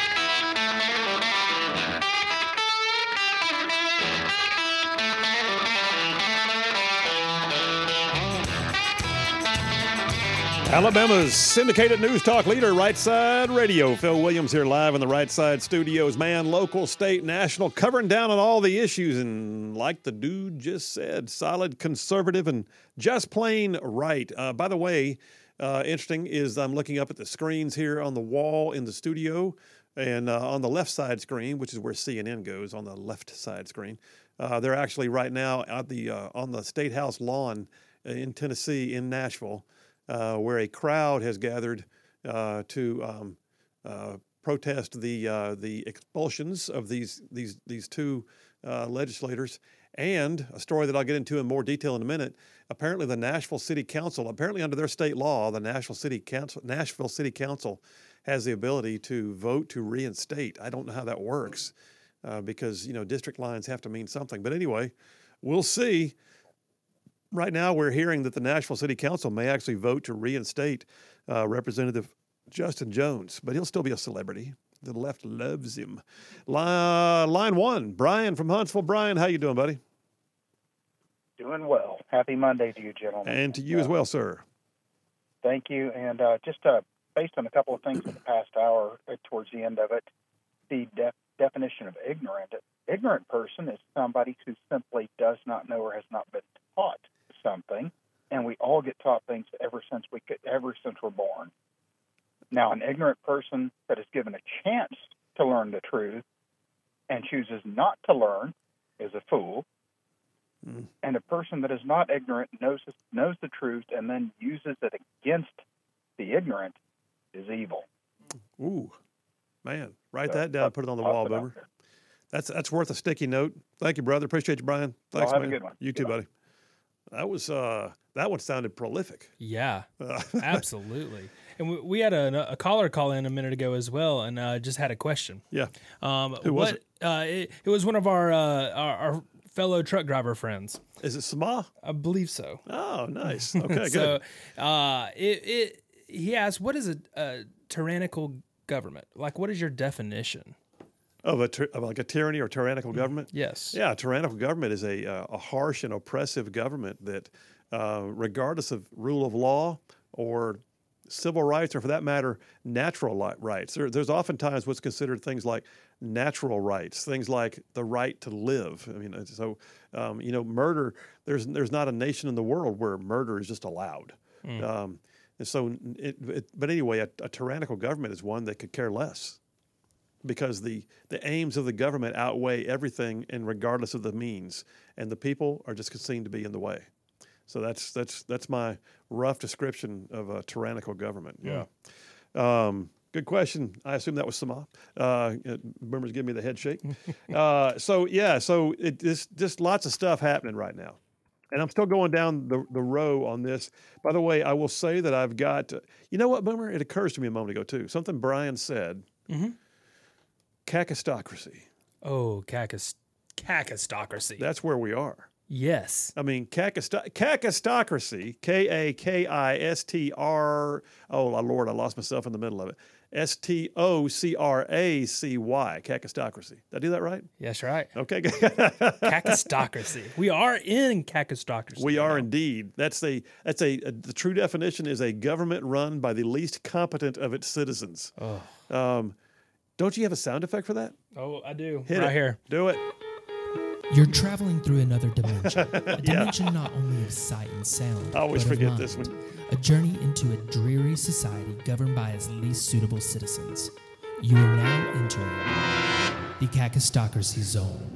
B: Alabama's syndicated news talk leader, Right Side Radio. Phil Williams here live in the Right Side studios. Man, local, state, national, covering down on all the issues. And like the dude just said, solid, conservative, and just plain right. By the way, interesting is I'm looking up at the screens here on the wall in the studio. And on the left side screen, which is where CNN goes, on the left side screen, they're actually right now at the on the State House lawn in Tennessee, in Nashville, where a crowd has gathered to protest the expulsions of these two legislators. And a story that I'll get into in more detail in a minute. Apparently, the Nashville City Council, apparently under their state law, the Nashville City Council has the ability to vote to reinstate. I don't know how that works because district lines have to mean something. But anyway, we'll see. Right now, we're hearing that the Nashville City Council may actually vote to reinstate Representative Justin Jones, but he'll still be a celebrity. The left loves him. Line one, Brian from Huntsville. Brian, how you doing, buddy?
F: Doing well. Happy Monday to you, gentlemen.
B: And to you as well, sir.
F: Thank you. And just based on a couple of things in the past hour, towards the end of it, the definition of ignorant person is somebody who simply does not know or has not been taught something, and we all get taught things ever since we're born. Now, an ignorant person that is given a chance to learn the truth and chooses not to learn is a fool. And a person that is not ignorant knows the truth and then uses it against the ignorant is evil.
B: Ooh, man, write that down, put it on the wall, Boomer. That's worth a sticky note. Thank you, brother. Appreciate you, Brian. Thanks,
F: have
B: man.
F: a good one.
B: You too, buddy. That one sounded prolific.
C: Yeah, absolutely. And we had a caller call in a minute ago as well, and just had a question.
B: Yeah. Who was it?
C: It was one of our fellow truck driver friends.
B: Is it Sama?
C: I believe so.
B: Oh, nice. Okay,
C: So,
B: good.
C: he asked, "What is a tyrannical government? Like, what is your definition?"
B: Of like a tyranny or tyrannical government?
C: Yes.
B: Yeah, tyrannical government is a harsh and oppressive government that, regardless of rule of law or civil rights, or for that matter, natural rights, there's oftentimes what's considered things like natural rights, things like the right to live. I mean, so murder. There's not a nation in the world where murder is just allowed. And so, but anyway, a tyrannical government is one that could care less, because the aims of the government outweigh everything, and regardless of the means, and the people are just seen to be in the way. So that's my rough description of a tyrannical government. Yeah. Good question. I assume that was Sama. Boomer's giving me the head shake. So it's just lots of stuff happening right now. And I'm still going down the row on this. By the way, I will say that I've got, you know what, Boomer? It occurs to me a moment ago, too. Something Brian said. Mm-hmm. Kakistocracy.
C: Oh, kakistocracy.
B: That's where we are.
C: Yes.
B: I mean, kakistocracy, K-A-K-I-S-T-R, oh, Lord, I lost myself in the middle of it. S-T-O-C-R-A-C-Y, kakistocracy. Did I do that right?
C: Yes, right.
B: Okay, good.
C: Kakistocracy. We are in kakistocracy.
B: We are indeed. The true definition is a government run by the least competent of its citizens. Oh. Don't you have a sound effect for that?
C: Oh, I do.
B: Hit
C: right
B: it.
C: Here.
B: Do it.
G: You're traveling through another dimension. A dimension not only of sight and sound,
B: I always
G: but
B: forget
G: of mind.
B: this one.
G: A journey into a dreary society governed by its least suitable citizens. You are now entering the kakistocracy zone.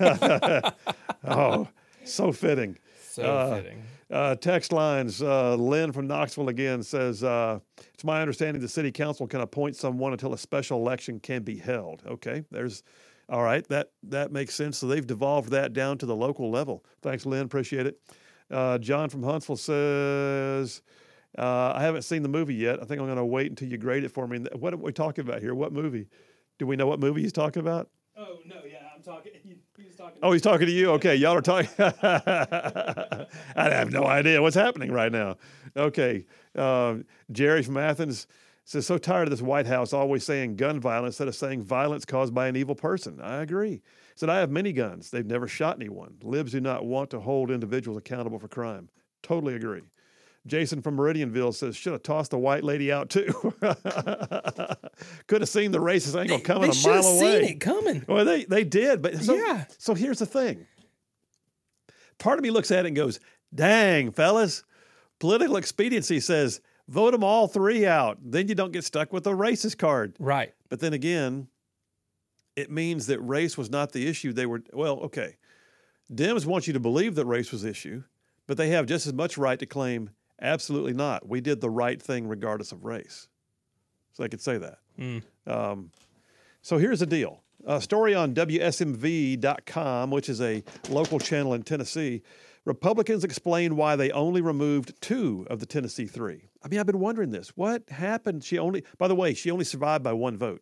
B: Oh, so fitting.
C: So fitting.
B: Text lines. Lynn from Knoxville again says, it's my understanding the city council can appoint someone until a special election can be held. Okay, all right, that makes sense. So they've devolved that down to the local level. Thanks, Lynn. Appreciate it. John from Huntsville says, I haven't seen the movie yet. I think I'm going to wait until you grade it for me. What are we talking about here? What movie? Do we know what movie he's talking about?
C: Oh, no, yeah. I'm talking. He was talking.
B: Oh, he's talking to you? Okay, y'all are talking. I have no idea what's happening right now. Okay. Jerry from Athens says, so tired of this White House always saying gun violence instead of saying violence caused by an evil person. I agree. Said, I have many guns. They've never shot anyone. Libs do not want to hold individuals accountable for crime. Totally agree. Jason from Meridianville says, should have tossed the white lady out too. Could have seen the racist angle coming a mile away.
C: Seen it coming.
B: Well, they did. But
C: Yeah.
B: So here's the thing. Part of me looks at it and goes, dang, fellas. Political expediency says, vote them all three out. Then you don't get stuck with the racist card.
C: Right.
B: But then again, it means that race was not the issue. Okay. Dems want you to believe that race was the issue, but they have just as much right to claim, absolutely not. We did the right thing regardless of race. So they could say that. So here's the deal. A story on WSMV.com, which is a local channel in Tennessee. Republicans explain why they only removed 2 of the Tennessee 3. I mean, I've been wondering this. What happened? By the way, she only survived by 1 vote.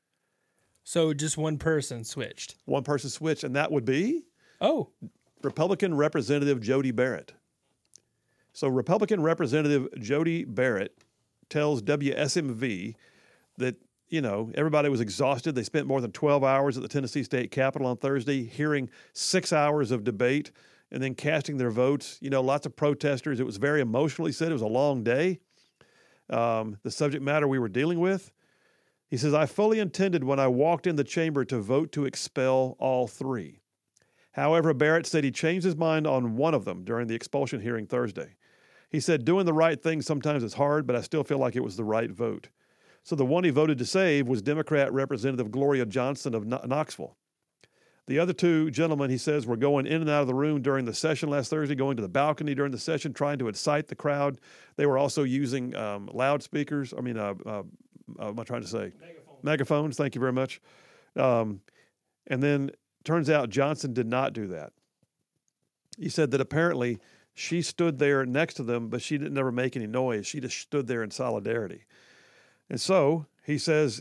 C: So just one person switched.
B: One person switched, and that would be Republican Representative Jody Barrett. So Republican Representative Jody Barrett tells WSMV that, everybody was exhausted. They spent more than 12 hours at the Tennessee State Capitol on Thursday, hearing 6 hours of debate and then casting their votes. Lots of protesters. It was very emotional, he said. It was a long day. The subject matter we were dealing with. He says, I fully intended when I walked in the chamber to vote to expel all 3. However, Barrett said he changed his mind on one of them during the expulsion hearing Thursday. He said, doing the right thing sometimes is hard, but I still feel like it was the right vote. So the one he voted to save was Democrat Representative Gloria Johnson of Knoxville. The other 2 gentlemen, he says, were going in and out of the room during the session last Thursday, going to the balcony during the session, trying to incite the crowd. They were also using loudspeakers. what am I trying to say? Megaphones. Thank you very much. And then turns out Johnson did not do that. He said that apparently she stood there next to them, but she didn't ever make any noise. She just stood there in solidarity. And so he says,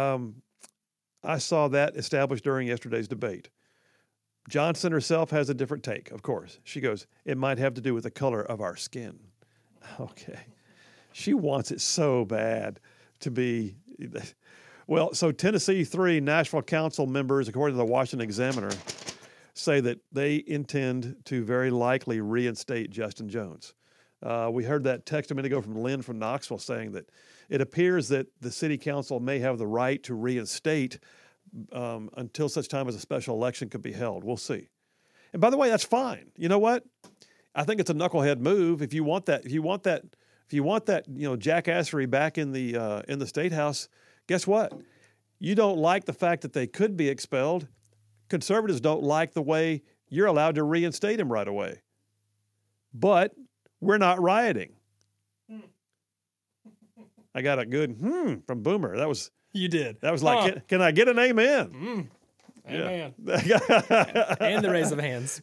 B: I saw that established during yesterday's debate. Johnson herself has a different take, of course. She goes, it might have to do with the color of our skin. Okay. She wants it so bad to be. Well, so Tennessee 3 Nashville Council members, according to the Washington Examiner, say that they intend to very likely reinstate Justin Jones. We heard that text a minute ago from Lynn from Knoxville saying that it appears that the city council may have the right to reinstate until such time as a special election could be held. We'll see. And by the way, that's fine. You know what? I think it's a knucklehead move. If you want that, jackassery back in the state house, guess what? You don't like the fact that they could be expelled. Conservatives don't like the way you're allowed to reinstate him right away. But we're not rioting. I got a good from Boomer.
C: You did.
B: That was like, can I get an amen?
C: Amen.
B: Yeah.
C: And the raise of hands.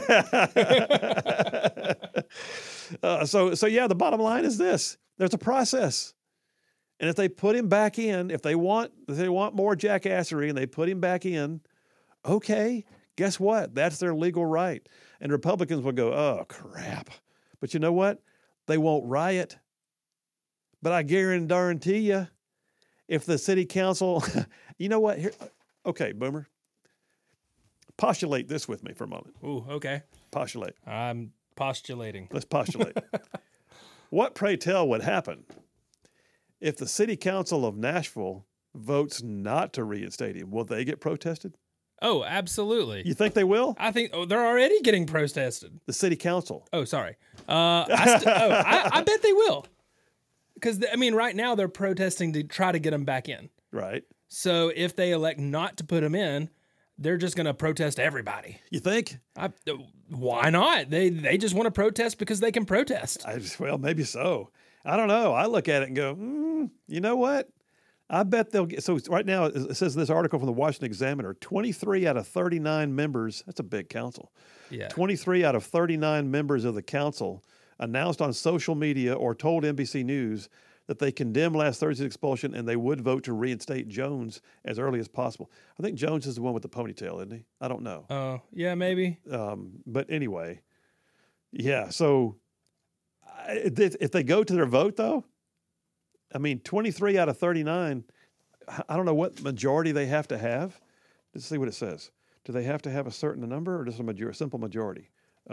B: So the bottom line is this. There's a process. And if they put him back in, if they want more jackassery and they put him back in, okay, guess what? That's their legal right. And Republicans will go, oh, crap. But you know what? They won't riot. But I guarantee you, if the city council, you know what? Here, okay, Boomer, postulate this with me for a moment.
C: Ooh, okay.
B: Postulate.
C: I'm postulating.
B: Let's postulate. What, pray tell, would happen if the city council of Nashville votes not to reinstate him? Will they get protested?
C: Oh, absolutely.
B: You think they will?
C: I think they're already getting protested.
B: The city council.
C: Oh, sorry. I bet they will. Because, right now they're protesting to try to get him back in.
B: Right.
C: So if they elect not to put him in, they're just going to protest everybody.
B: You think?
C: Why not? They just want to protest because they can protest.
B: Well, maybe so. I don't know. I look at it and go, you know what? I bet they'll get. So right now it says in this article from the Washington Examiner, 23 out of 39 members, that's a big council.
C: Yeah.
B: 23 out of 39 members of the council announced on social media or told NBC News that they condemn last Thursday's expulsion and they would vote to reinstate Jones as early as possible. I think Jones is the one with the ponytail, isn't he? I don't know.
C: Oh, yeah, maybe.
B: But anyway, yeah. So if they go to their vote, though, I mean, 23 out of 39, I don't know what majority they have to have. Let's see what it says. Do they have to have a certain number or just a simple majority?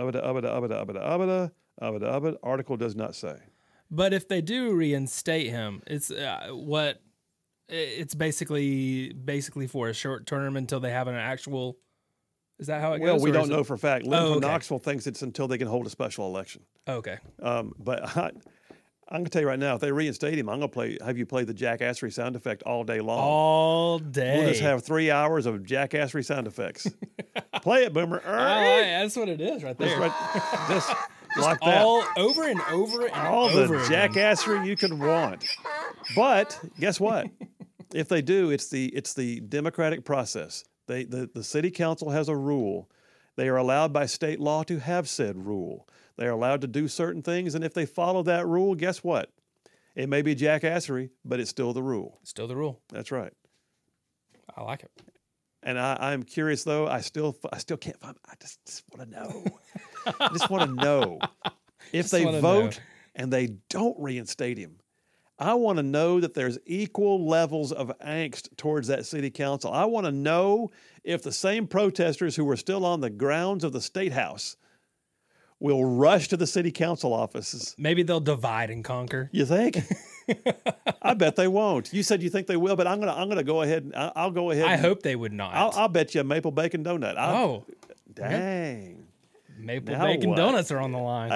B: Article does not say.
C: But if they do reinstate him, it's it's basically for a short term until they have an actual. Is that how it goes?
B: Well, we don't know for a fact. Lynn from
C: okay.
B: Knoxville thinks it's until they can hold a special election.
C: Okay.
B: But I'm going to tell you right now, if they reinstate him, I'm going to have you play the jackassery sound effect all day long.
C: All day.
B: We'll just have 3 hours of jackassery sound effects. Play it, Boomer.
C: That's what it is right there.
B: Just like that.
C: All over and over and
B: all
C: over
B: the
C: again.
B: jackassery you could want. But guess what? If they do, it's the democratic process. The city council has a rule. They are allowed by state law to have said rule. They are allowed to do certain things, and if they follow that rule, guess what? It may be jackassery, but it's still the rule.
C: Still the rule.
B: That's right.
C: I like it.
B: And I'm curious, though. I still can't find. I just want to know. I just want to know if they vote and they don't reinstate him. I want to know that there's equal levels of angst towards that city council. I want to know if the same protesters who were still on the grounds of the State House will rush to the city council offices.
C: Maybe they'll divide and conquer.
B: You think? I bet they won't. You said you think they will, but I'm gonna go ahead and I'll go ahead.
C: I hope they would not.
B: I'll bet you a maple bacon donut. Dang.
C: Maple
B: Now
C: bacon
B: what?
C: donuts are on the line.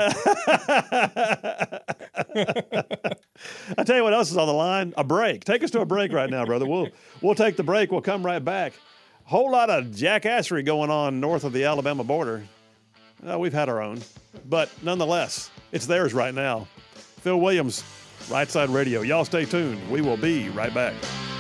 B: I tell you what else is on the line. A break. Take us to a break right now, brother. We'll take the break. We'll come right back. Whole lot of jackassery going on north of the Alabama border. We've had our own, but nonetheless, it's theirs right now. Phil Williams, Right Side Radio. Y'all stay tuned. We will be right back.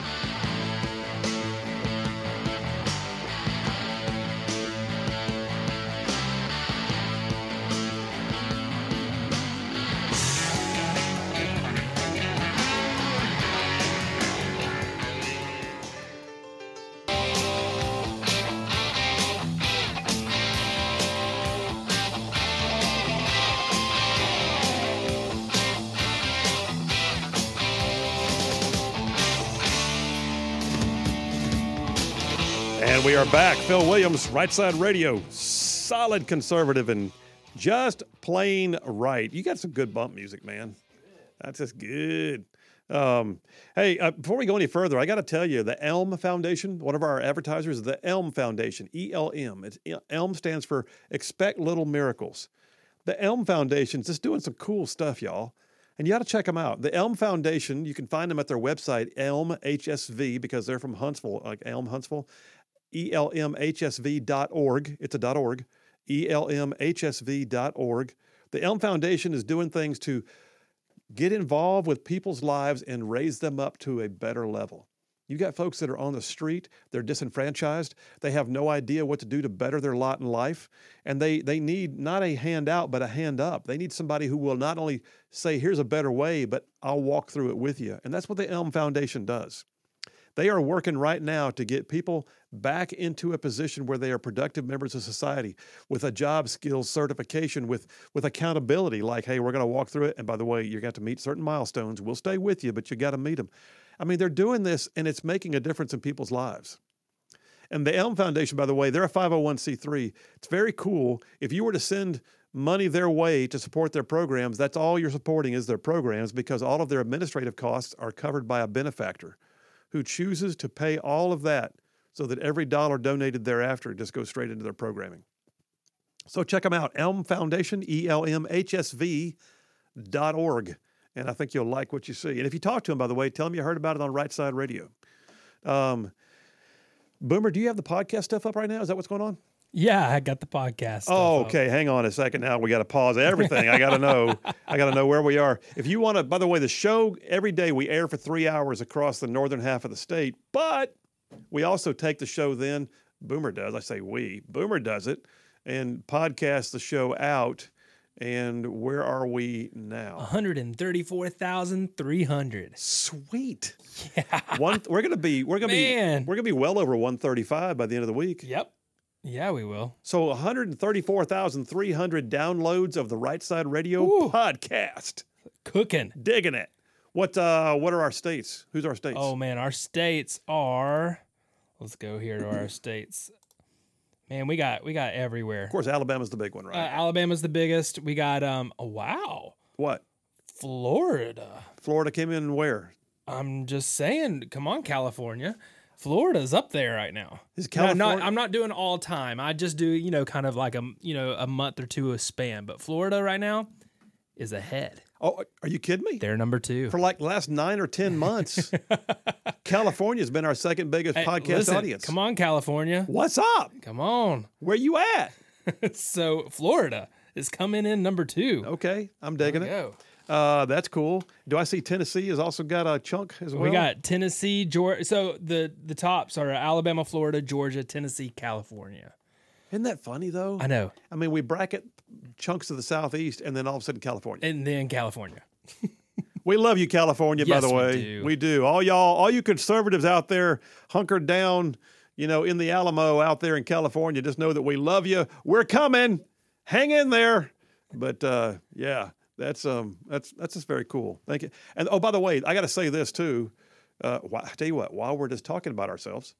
B: And we are back. Phil Williams, Right Side Radio. Solid conservative and just plain right. You got some good bump music, man. That's just good. Hey, before we go any further, I got to tell you, the ELM Foundation, one of our advertisers, the ELM Foundation, ELM. ELM stands for Expect Little Miracles. The ELM Foundation is just doing some cool stuff, y'all. And you got to check them out. The ELM Foundation, you can find them at their website, ELM HSV, because they're from Huntsville, like ELM Huntsville. ELMHSV.org. It's a .org. ELMHSV.org. The ELM Foundation is doing things to get involved with people's lives and raise them up to a better level. You got folks that are on the street, they're disenfranchised, they have no idea what to do to better their lot in life, and they need not a hand out, but a hand up. They need somebody who will not only say, here's a better way, but I'll walk through it with you. And that's what the ELM Foundation does. They are working right now to get people back into a position where they are productive members of society with a job skills certification, with accountability, like, hey, we're going to walk through it. And by the way, you're going to have to meet certain milestones. We'll stay with you, but you got to meet them. I mean, they're doing this and it's making a difference in people's lives. And the ELM Foundation, by the way, they're a 501c3. It's very cool. If you were to send money their way to support their programs, that's all you're supporting is their programs, because all of their administrative costs are covered by a benefactor who chooses to pay all of that so that every dollar donated thereafter just goes straight into their programming. So check them out, ELM Foundation, ELMHSV.org. And I think you'll like what you see. And if you talk to them, by the way, tell them you heard about it on Right Side Radio. Boomer, do you have the podcast stuff up right now? Is that what's going on?
C: Yeah, I got the podcast stuff
B: okay. Hang on a second now. We got to pause everything. I got to know. I got to know where we are. If you want to, by the way, the show, every day we air for 3 hours across the northern half of the state, but we also take the show then, Boomer does, I say we, Boomer does it, and podcast the show out And where are we now?
C: 134,300.
B: Sweet.
C: Yeah.
B: We're gonna be
C: Man.
B: well over 135 by the end of the week.
C: Yep. Yeah, we will.
B: So 134,300 downloads of the Right Side Radio
C: Ooh.
B: podcast.
C: Cooking.
B: Digging it. What are our states? Who's our states?
C: Oh man, our states are. Let's go here to our states. Man, we got everywhere.
B: Of course, Alabama's the big one, right?
C: Alabama's the biggest. We got wow,
B: What?
C: Florida.
B: Florida came in where?
C: I'm just saying, come on, California. Florida's up there right now.
B: Is California?
C: I'm not doing all time. I just do, kind of like a month or two a span. But Florida right now is ahead.
B: Oh, are you kidding me?
C: They're number 2.
B: For like the last 9 or 10 months, California's been our second biggest podcast audience.
C: Come on, California.
B: What's up?
C: Come on.
B: Where you at?
C: So Florida is coming in number 2.
B: Okay, I'm digging it.
C: Go.
B: That's cool. Do I see Tennessee has also got a chunk as well?
C: We got Tennessee, Georgia. So the tops are Alabama, Florida, Georgia, Tennessee, California.
B: Isn't that funny though?
C: I know.
B: I mean, we bracket chunks of the Southeast, and then all of a sudden California.
C: And then California.
B: We love you, California.
C: Yes,
B: by the way,
C: we do.
B: All you conservatives out there, hunkered down, in the Alamo out there in California. Just know that we love you. We're coming. Hang in there. But yeah. That's just very cool. Thank you. And by the way, I got to say this too. I tell you what, while we're just talking about ourselves,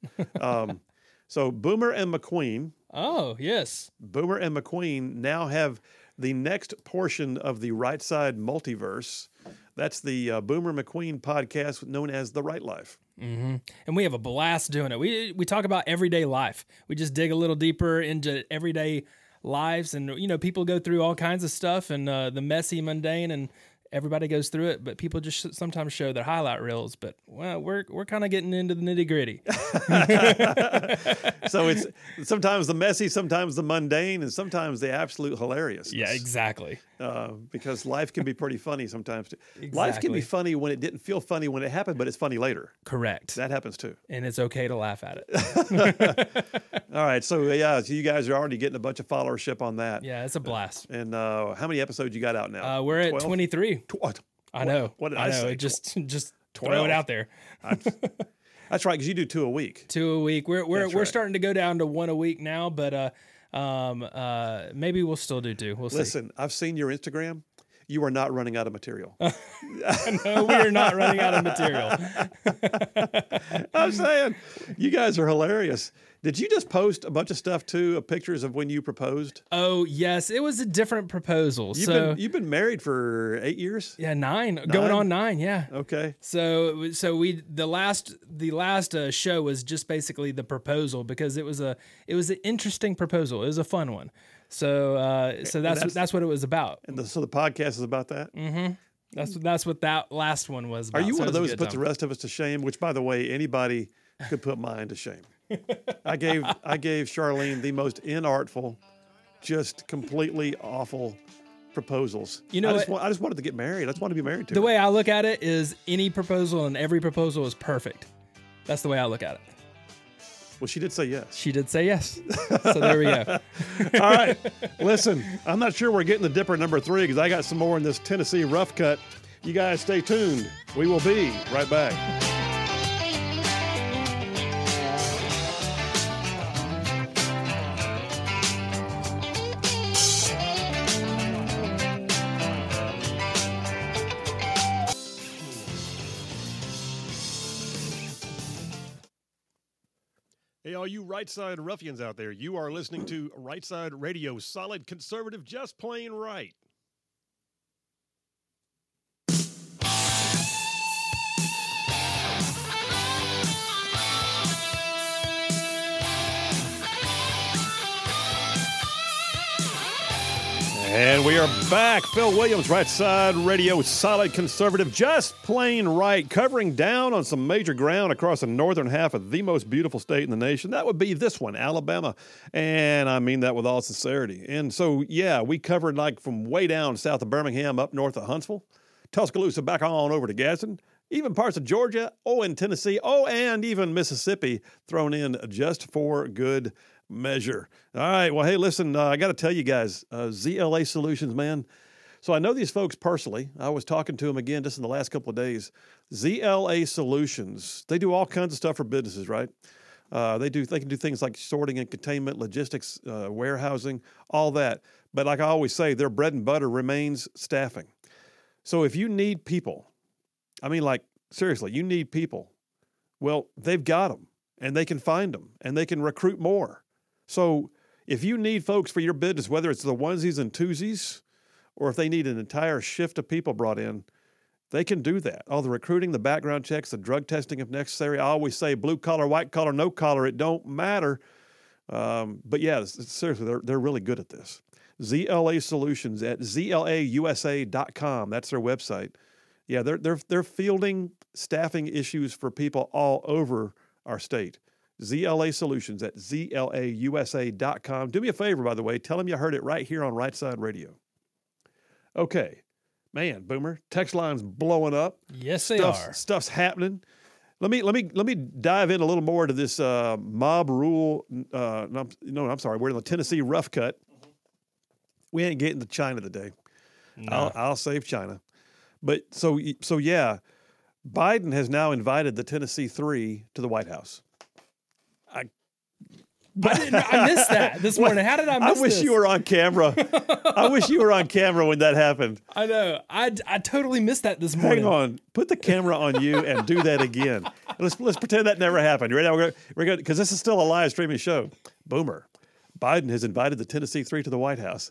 B: so Boomer and McQueen.
C: Oh yes,
B: Boomer and McQueen now have the next portion of the Right Side multiverse. That's the Boomer McQueen podcast known as The Right Life.
C: Mm-hmm. And we have a blast doing it. We talk about everyday life. We just dig a little deeper into everyday lives, and people go through all kinds of stuff, and the messy, mundane, and everybody goes through it. But people just sometimes show their highlight reels. But we're kind of getting into the nitty gritty.
B: So it's sometimes the messy, sometimes the mundane, and sometimes the absolute hilarious.
C: Yeah, exactly.
B: Because life can be pretty funny sometimes too.
C: Exactly.
B: Life can be funny when it didn't feel funny when it happened, but it's funny later.
C: Correct.
B: That happens too.
C: And it's okay to laugh at it.
B: All right, so yeah, so you guys are already getting a bunch of followership on that.
C: Yeah, it's a blast.
B: And how many episodes you got out now?
C: We're at
B: 12?
C: 23. I know.
B: What did I say?
C: It just
B: 12.
C: throw it out there.
B: That's right, because you do 2 a week.
C: 2 a week. We're
B: right.
C: starting to go down to 1 a week now, but maybe we'll still do 2. We'll see.
B: Listen, I've seen your Instagram. You are not running out of material.
C: No, we are not running out of material.
B: I'm saying, you guys are hilarious. Did you just post a bunch of stuff too, of pictures of when you proposed?
C: Oh yes, it was a different proposal.
B: You've been married for 8 years?
C: Yeah, 9. Going on 9. Yeah.
B: Okay.
C: So the last show was just basically the proposal, because it was an interesting proposal. It was a fun one. So that's what it was about.
B: And so the podcast is about that?
C: Mm-hmm. That's what that last one was about.
B: Are you one of those
C: that
B: that puts the rest of us to shame? Which, by the way, anybody could put mine to shame. I gave Charlene the most inartful, just completely awful proposals. I just wanted to get married. I just wanted to be married to her.
C: The way I look at it is any proposal and every proposal is perfect. That's the way I look at it.
B: Well, she did say yes.
C: She did say yes. So there we go.
B: All right. Listen, I'm not sure we're getting the Dipper number 3 because I got some more in this Tennessee rough cut. You guys stay tuned. We will be right back. Hey, all you right side ruffians out there, you are listening to Right Side Radio, solid conservative, just plain right. And we are back. Phil Williams, Right Side Radio, solid conservative, just plain right, covering down on some major ground across the northern half of the most beautiful state in the nation. That would be this one, Alabama. And I mean that with all sincerity. And so, yeah, we covered like from way down south of Birmingham up north of Huntsville, Tuscaloosa back on over to Gadsden, even parts of Georgia, and Tennessee, and even Mississippi thrown in just for good measure. All right. Well, hey, listen, I got to tell you guys, ZLA Solutions, man. So I know these folks personally. I was talking to them again just in the last couple of days. ZLA Solutions, they do all kinds of stuff for businesses, right? They can do things like sorting and containment, logistics, warehousing, all that. But like I always say, their bread and butter remains staffing. So if you need people, I mean, like, seriously, you need people. Well, they've got them, and they can find them, and they can recruit more. So if you need folks for your business, whether it's the onesies and twosies, or if they need an entire shift of people brought in, they can do that. All the recruiting, the background checks, the drug testing if necessary. I always say blue collar, white collar, no collar, it don't matter. But yeah, seriously, they're really good at this. ZLA Solutions at zlausa.com. That's their website. Yeah, they're fielding staffing issues for people all over our state. ZLA Solutions at zlausa.com. Do me a favor, by the way. Tell them you heard it right here on Right Side Radio. Okay. Man, Boomer, text line's blowing up.
C: Yes, they are.
B: Stuff's happening. Let me dive in a little more to this mob rule. I'm sorry. We're in the Tennessee rough cut. We ain't getting to China today. No. I'll save China. But so yeah, Biden has now invited the Tennessee Three to the White House.
C: I missed that this morning. How did I miss this?
B: I wish you were on camera. I wish you were on camera when that happened.
C: I know. I totally missed that this morning.
B: Hang on. Put the camera on you and do that again. Let's pretend that never happened. You ready? We're going because this is still a live streaming show. Boomer. Biden has invited the Tennessee Three to the White House.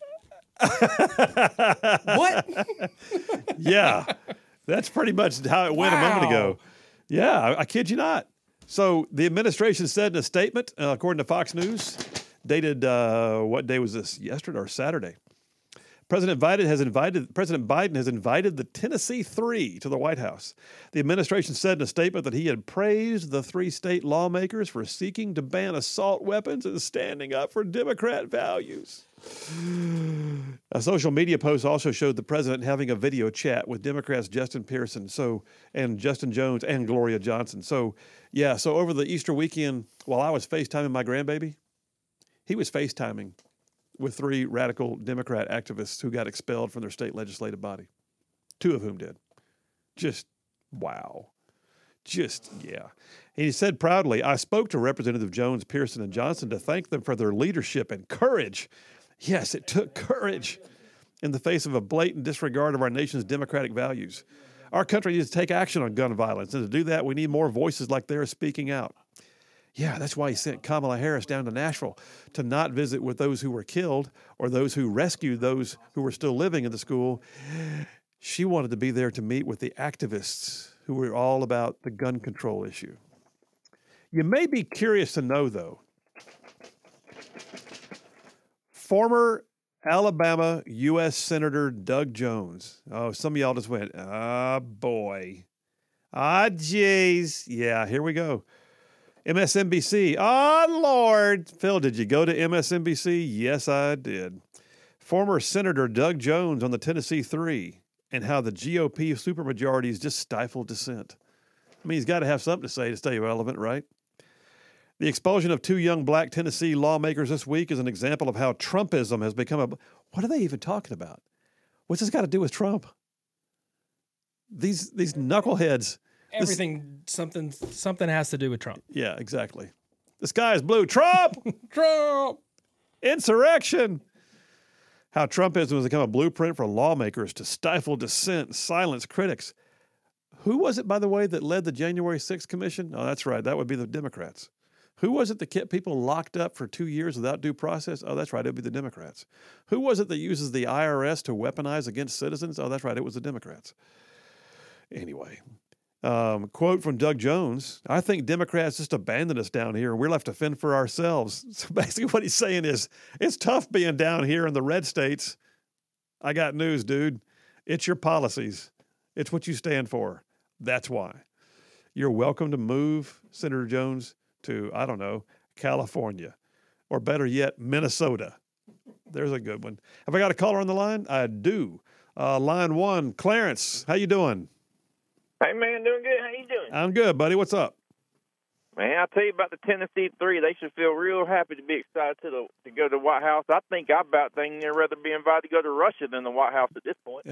C: What?
B: Yeah. That's pretty much how it went a moment ago. Yeah, I kid you not. So the administration said in a statement, according to Fox News, dated, what day was this? Yesterday or Saturday? President Biden has invited the Tennessee Three to the White House. The administration said in a statement that he had praised the three state lawmakers for seeking to ban assault weapons and standing up for Democrat values. A social media post also showed the president having a video chat with Democrats Justin Pearson, and Justin Jones and Gloria Johnson. So over the Easter weekend, while I was FaceTiming my grandbaby, he was FaceTiming with three radical Democrat activists who got expelled from their state legislative body. Two of whom did. Just, wow. Just, yeah. And he said proudly, I spoke to Representative Jones, Pearson, and Johnson to thank them for their leadership and courage. Yes, it took courage in the face of a blatant disregard of our nation's democratic values. Our country needs to take action on gun violence, and to do that, we need more voices like theirs speaking out. Yeah, that's why he sent Kamala Harris down to Nashville to not visit with those who were killed or those who rescued those who were still living in the school. She wanted to be there to meet with the activists who were all about the gun control issue. You may be curious to know, though, former Alabama U.S. Senator Doug Jones. Oh, some of y'all just went, boy. Jeez. Yeah, here we go. MSNBC. Lord. Phil, did you go to MSNBC? Yes, I did. Former Senator Doug Jones on the Tennessee Three and how the GOP supermajorities just stifled dissent. I mean, he's got to have something to say to stay relevant, right? The expulsion of two young black Tennessee lawmakers this week is an example of how Trumpism has become what are they even talking about? What's this got to do with Trump? These knuckleheads.
C: Everything, something has to do with Trump.
B: Yeah, exactly. The sky is blue. Trump!
C: Trump!
B: Insurrection! How Trumpism has become a blueprint for lawmakers to stifle dissent and silence critics. Who was it, by the way, that led the January 6th commission? Oh, that's right. That would be the Democrats. Who was it that kept people locked up for 2 years without due process? Oh, that's right. It would be the Democrats. Who was it that uses the IRS to weaponize against citizens? Oh, that's right. It was the Democrats. Anyway, quote from Doug Jones, I think Democrats just abandoned us down here and we're left to fend for ourselves. So basically what he's saying is, it's tough being down here in the red states. I got news, dude. It's your policies. It's what you stand for. That's why. You're welcome to move, Senator Jones, to, I don't know, California, or better yet, Minnesota. There's a good one. Have I got a caller on the line? I do. Line one, Clarence, how you doing?
H: Hey, man, doing good. How you doing?
B: I'm good, buddy. What's up?
H: Man, I tell you about the Tennessee 3. They should feel real happy to be excited to go to the White House. I think I about they'd rather be invited to go to Russia than the White House at this point.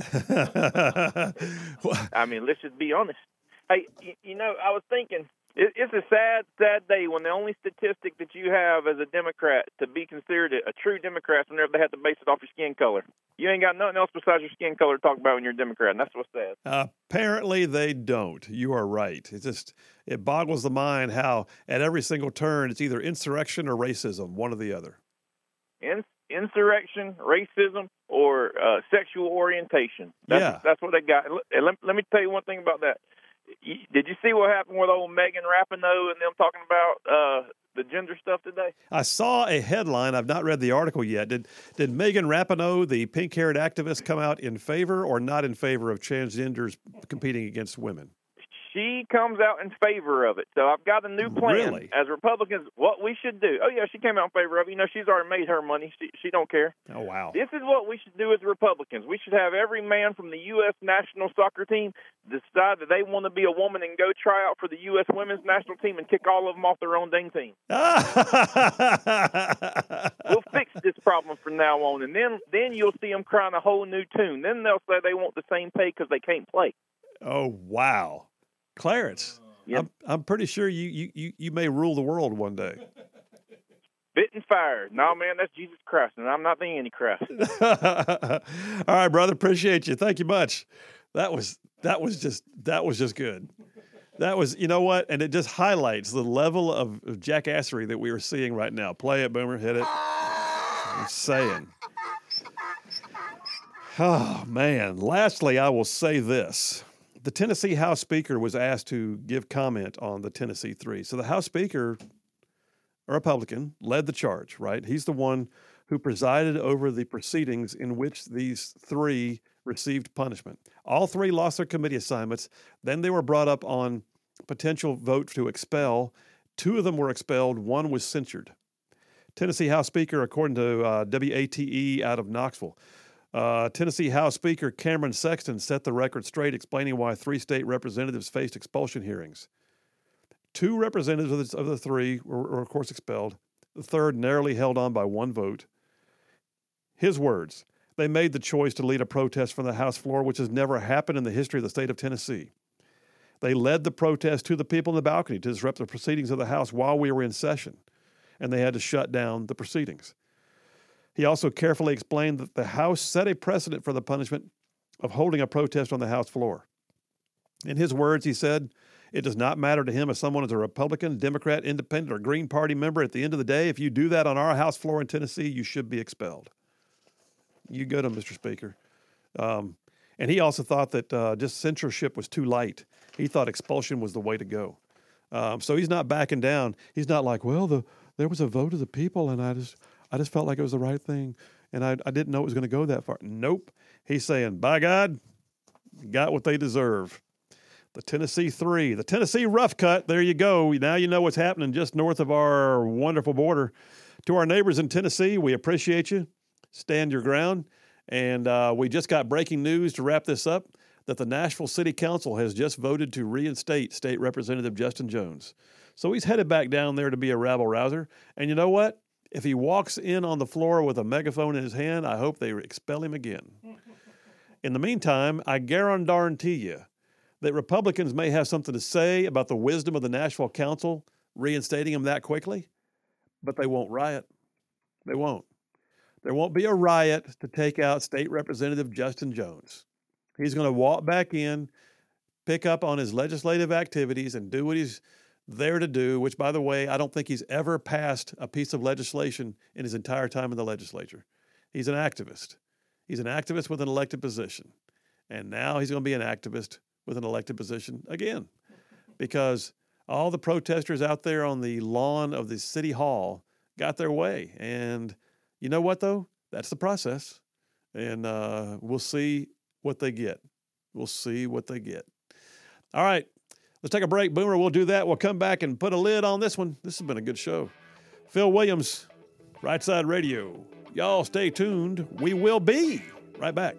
H: I mean, let's just be honest. Hey, you know, I was thinking, it's a sad, sad day when the only statistic that you have as a Democrat to be considered a true Democrat is whenever they have to base it off your skin color. You ain't got nothing else besides your skin color to talk about when you're a Democrat, and that's what's sad.
B: Apparently they don't. You are right. It boggles the mind how at every single turn it's either insurrection or racism, one or the other.
H: Insurrection, racism, or sexual orientation. That's what they got. Let me tell you one thing about that. Did you see what happened with old Megan Rapinoe and them talking about the gender stuff today?
B: I saw a headline. I've not read the article yet. Did Megan Rapinoe, the pink-haired activist, come out in favor or not in favor of transgenders competing against women?
H: She comes out in favor of it. So I've got a new plan.
B: Really?
H: As Republicans, what we should do. Oh, yeah, she came out in favor of it. You know, she's already made her money. She don't care.
B: Oh, wow.
H: This is what we should do as Republicans. We should have every man from the U.S. national soccer team decide that they want to be a woman and go try out for the U.S. women's national team and kick all of them off their own dang team. We'll fix this problem from now on, and then you'll see them crying a whole new tune. Then they'll say they want the same pay because they can't play.
B: Oh, wow. Clarence,
H: yep.
B: I'm pretty sure you may rule the world one day.
H: Bit and fired. No, man, that's Jesus Christ, and I'm not the Antichrist.
B: All right, brother. Appreciate you. Thank you much. That was just good. That was, you know what? And it just highlights the level of jackassery that we are seeing right now. Play it, Boomer. Hit it. I'm saying. Oh, man. Lastly, I will say this. The Tennessee House Speaker was asked to give comment on the Tennessee 3. So the House Speaker, a Republican, led the charge, right? He's the one who presided over the proceedings in which these 3 received punishment. All 3 lost their committee assignments. Then they were brought up on potential vote to expel. 2 of them were expelled. 1 was censured. Tennessee House Speaker, according to WATE out of Knoxville, Tennessee House Speaker Cameron Sexton set the record straight, explaining why 3 state representatives faced expulsion hearings. 2 representatives of the 3 were, of course, expelled. The 3rd narrowly held on by 1 vote. His words, they made the choice to lead a protest from the House floor, which has never happened in the history of the state of Tennessee. They led the protest to the people in the balcony to disrupt the proceedings of the House while we were in session, and they had to shut down the proceedings. He also carefully explained that the House set a precedent for the punishment of holding a protest on the House floor. In his words, he said, it does not matter to him if someone is a Republican, Democrat, Independent, or Green Party member. At the end of the day, if you do that on our House floor in Tennessee, you should be expelled. You go to Mr. Speaker. And he also thought that just censorship was too light. He thought expulsion was the way to go. So he's not backing down. He's not like, well, there was a vote of the people, and I just felt like it was the right thing, and I didn't know it was going to go that far. Nope. He's saying, by God, got what they deserve. The Tennessee 3, the Tennessee rough cut, there you go. Now you know what's happening just north of our wonderful border. To our neighbors in Tennessee, we appreciate you. Stand your ground. And we just got breaking news to wrap this up, that the Nashville City Council has just voted to reinstate State Representative Justin Jones. So he's headed back down there to be a rabble-rouser. And you know what? If he walks in on the floor with a megaphone in his hand, I hope they expel him again. In the meantime, I guarantee you that Republicans may have something to say about the wisdom of the Nashville Council reinstating him that quickly, but they won't riot. They won't. There won't be a riot to take out State Representative Justin Jones. He's going to walk back in, pick up on his legislative activities, and do what he's there to do, which, by the way, I don't think he's ever passed a piece of legislation in his entire time in the legislature. He's an activist. He's an activist with an elected position. And now he's going to be an activist with an elected position again, because all the protesters out there on the lawn of the city hall got their way. And you know what, though? That's the process. And we'll see what they get. We'll see what they get. All right. Let's take a break, Boomer. We'll do that. We'll come back and put a lid on this one. This has been a good show. Phil Williams, Right Side Radio. Y'all stay tuned. We will be right back.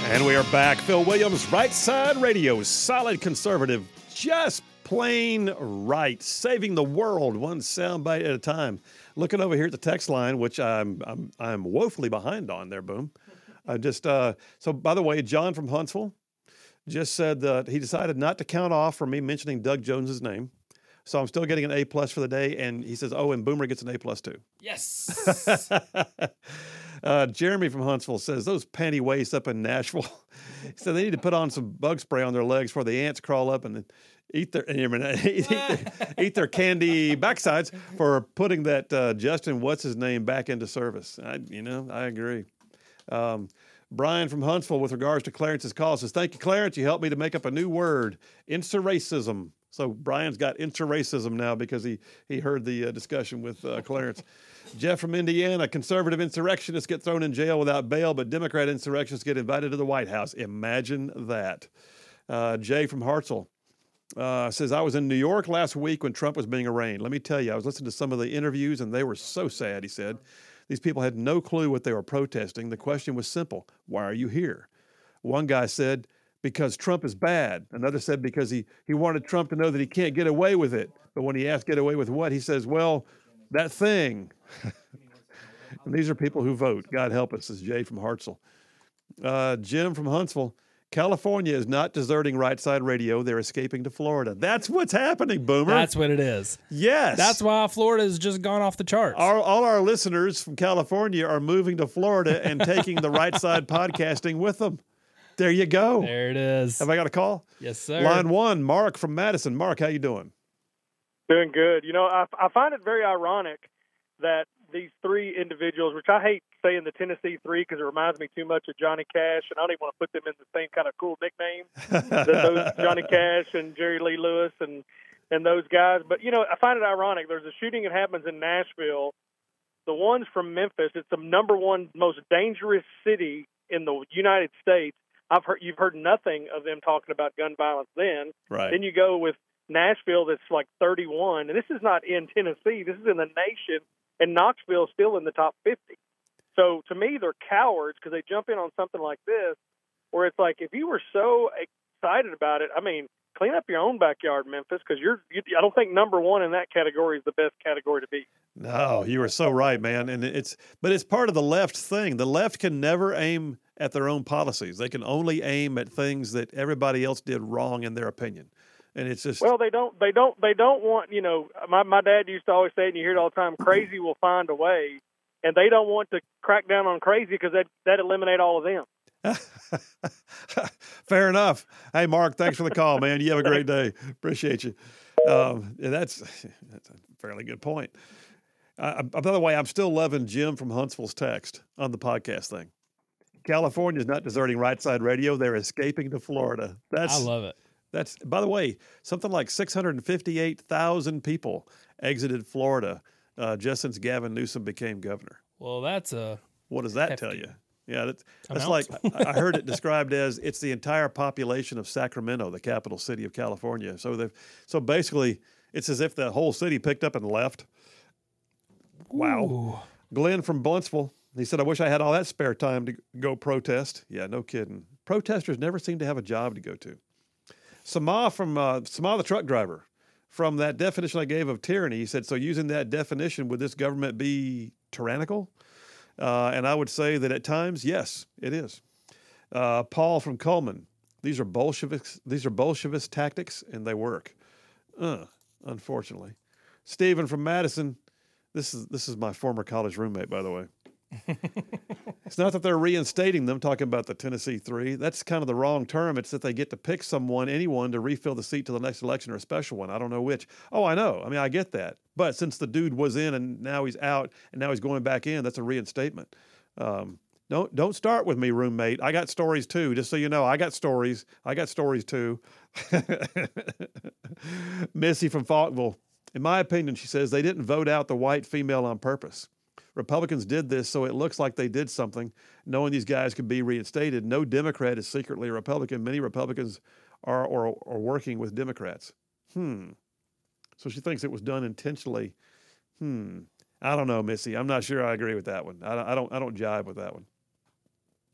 B: And we are back. Phil Williams, Right Side Radio, solid conservative, just plain right, saving the world one soundbite at a time. Looking over here at the text line, which I'm woefully behind on there, Boom. So by the way, John from Huntsville just said that he decided not to count off for me mentioning Doug Jones's name. So I'm still getting an A+ for the day, and he says, oh, and Boomer gets an A+ too.
C: Yes.
B: Jeremy from Huntsville says, those panty wastes up in Nashville. He said they need to put on some bug spray on their legs before the ants crawl up and eat their candy backsides for putting that Justin, what's his name, back into service. I agree. Brian from Huntsville, with regards to Clarence's call, says, thank you, Clarence. You helped me to make up a new word, insurracism. So Brian's got insurracism now because he heard the discussion with Clarence. Jeff from Indiana, conservative insurrectionists get thrown in jail without bail, but Democrat insurrectionists get invited to the White House. Imagine that. Jay from Hartselle says, I was in New York last week when Trump was being arraigned. Let me tell you, I was listening to some of the interviews, and they were so sad, he said. These people had no clue what they were protesting. The question was simple. Why are you here? One guy said, because Trump is bad. Another said because he wanted Trump to know that he can't get away with it. But when he asked get away with what, he says, well, that thing. And these are people who vote. God help us, says Jay from Hartselle. Jim from Huntsville. California is not deserting Right Side Radio. They're escaping to Florida. That's what's happening, Boomer.
C: That's what it is.
B: Yes.
C: That's why Florida's just gone off the charts.
B: All our listeners from California are moving to Florida and taking the Right Side podcasting with them. There you go.
C: There it is.
B: Have I got a call?
C: Yes, sir.
B: Line 1, Mark from Madison. Mark, how you doing?
E: Doing good. I find it very ironic that these three individuals, which I hate saying the Tennessee Three because it reminds me too much of Johnny Cash, and I don't even want to put them in the same kind of cool nickname that those Johnny Cash and Jerry Lee Lewis and those guys. But, I find it ironic. There's a shooting that happens in Nashville. The ones from Memphis, it's the number one most dangerous city in the United States. You've heard nothing of them talking about gun violence then.
B: Right.
E: Then you go with Nashville that's like 31, and this is not in Tennessee. This is in the nation, and Knoxville is still in the top 50. So to me, they're cowards because they jump in on something like this, where it's like, if you were so excited about it, clean up your own backyard, Memphis, because I don't think number one in that category is the best category to be.
B: No, you are so right, man. And it's part of the left thing. The left can never aim at their own policies. They can only aim at things that everybody else did wrong in their opinion. And it's just,
E: well, they don't want, my dad used to always say, and you hear it all the time, crazy will find a way. And they don't want to crack down on crazy because that eliminate all of them.
B: Fair enough. Hey, Mark, thanks for the call, man. You have a great day. Appreciate you. That's a fairly good point. By the way, I'm still loving Jim from Huntsville's text on the podcast thing. California is not deserting Right Side Radio. They're escaping to Florida.
C: I love it.
B: That's, by the way, something like 658,000 people exited Florida just since Gavin Newsom became governor.
C: Well,
B: what does that tell you? Yeah, that's like, I heard it described as it's the entire population of Sacramento, the capital city of California. So basically, it's as if the whole city picked up and left. Wow.
C: Ooh.
B: Glenn from Buntsville, he said, I wish I had all that spare time to go protest. Yeah, no kidding. Protesters never seem to have a job to go to. Sama the truck driver, from that definition I gave of tyranny, he said, so using that definition, would this government be tyrannical? And I would say that at times, yes, it is. Paul from Coleman, these are Bolshevist tactics, and they work. Unfortunately. Stephen from Madison, this is my former college roommate, by the way. It's not that they're reinstating them, talking about the Tennessee Three. That's kind of the wrong term. It's that they get to pick anyone to refill the seat to the next election or a special one. I don't know which. Oh, I know. I get that. But since the dude was in and now he's out and now he's going back in, that's a reinstatement. Don't start with me, roommate. I got stories too. Just so you know, I got stories too. Missy from Falkville. In my opinion, she says, they didn't vote out the white female on purpose. Republicans did this so it looks like they did something, knowing these guys could be reinstated. No Democrat is secretly a Republican. Many Republicans are working with Democrats. So she thinks it was done intentionally. I don't know, Missy. I'm not sure I agree with that one. I don't jive with that one.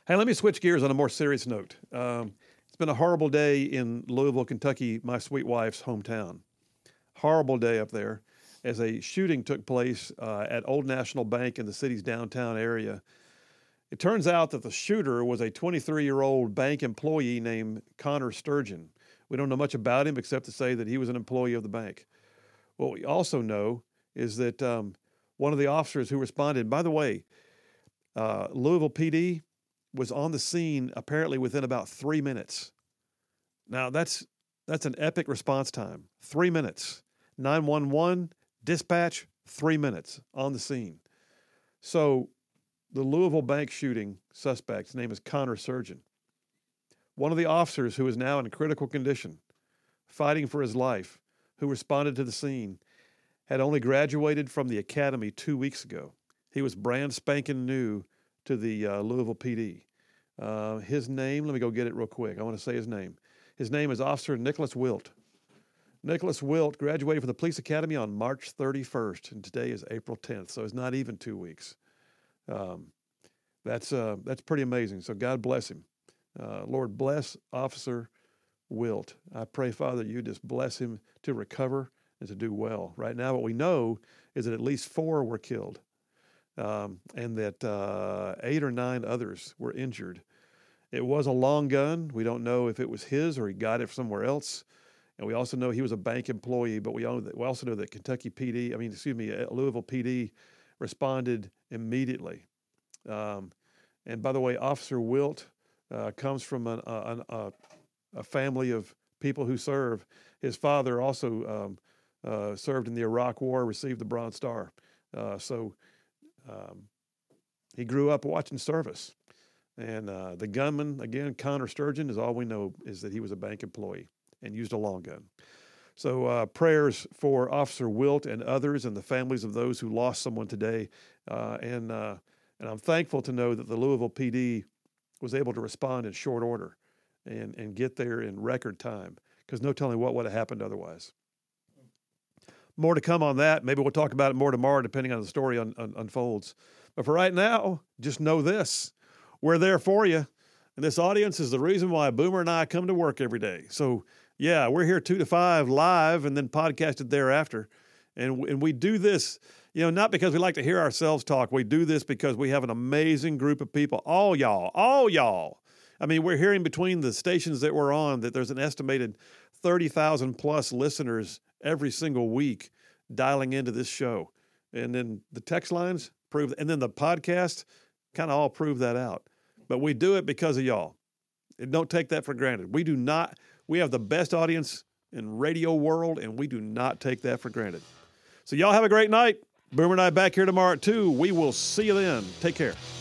B: Hey, let me switch gears on a more serious note. It's been a horrible day in Louisville, Kentucky, my sweet wife's hometown. Horrible day up there as a shooting took place at Old National Bank in the city's downtown area. It turns out that the shooter was a 23-year-old bank employee named Connor Sturgeon. We don't know much about him except to say that he was an employee of the bank. What we also know is that one of the officers who responded, by the way, Louisville PD was on the scene apparently within about 3 minutes. Now, that's an epic response time. 3 minutes. 911, dispatch, 3 minutes on the scene. So the Louisville bank shooting suspect's name is Connor Sturgeon. One of the officers who is now in critical condition, fighting for his life, who responded to the scene, had only graduated from the academy 2 weeks ago. He was brand spanking new to the Louisville PD. His name, let me go get it real quick. I want to say his name. His name is Officer Nicholas Wilt. Nicholas Wilt graduated from the police academy on March 31st, and today is April 10th, so it's not even 2 weeks. That's pretty amazing. So God bless him. Lord, bless Officer Wilt. I pray, Father, you just bless him to recover and to do well. Right now, what we know is that at least 4 were killed, and that 8 or 9 others were injured. It was a long gun. We don't know if it was his or he got it from somewhere else. And we also know he was a bank employee, but we also know that Louisville PD responded immediately. And by the way, Officer Wilt comes from a family of people who serve. His father also served in the Iraq War, received the Bronze Star. So he grew up watching service. And the gunman, again, Connor Sturgeon, is all we know is that he was a bank employee and used a long gun. So prayers for Officer Wilt and others and the families of those who lost someone today. And I'm thankful to know that the Louisville PD was able to respond in short order and get there in record time, because no telling what would have happened otherwise. More to come on that. Maybe we'll talk about it more tomorrow, depending on the story unfolds. But for right now, just know this. We're there for you. And this audience is the reason why Boomer and I come to work every day. So, yeah, we're here 2 to 5 live and then podcasted thereafter. And we do this, not because we like to hear ourselves talk. We do this because we have an amazing group of people. All y'all. I mean, we're hearing between the stations that we're on that there's an estimated 30,000 plus listeners every single week dialing into this show. And then the text lines prove, and then the podcast kind of all prove that out. But we do it because of y'all. And don't take that for granted. We have the best audience in radio world, and we do not take that for granted. So y'all have a great night. Boomer and I back here tomorrow at 2. We will see you then. Take care.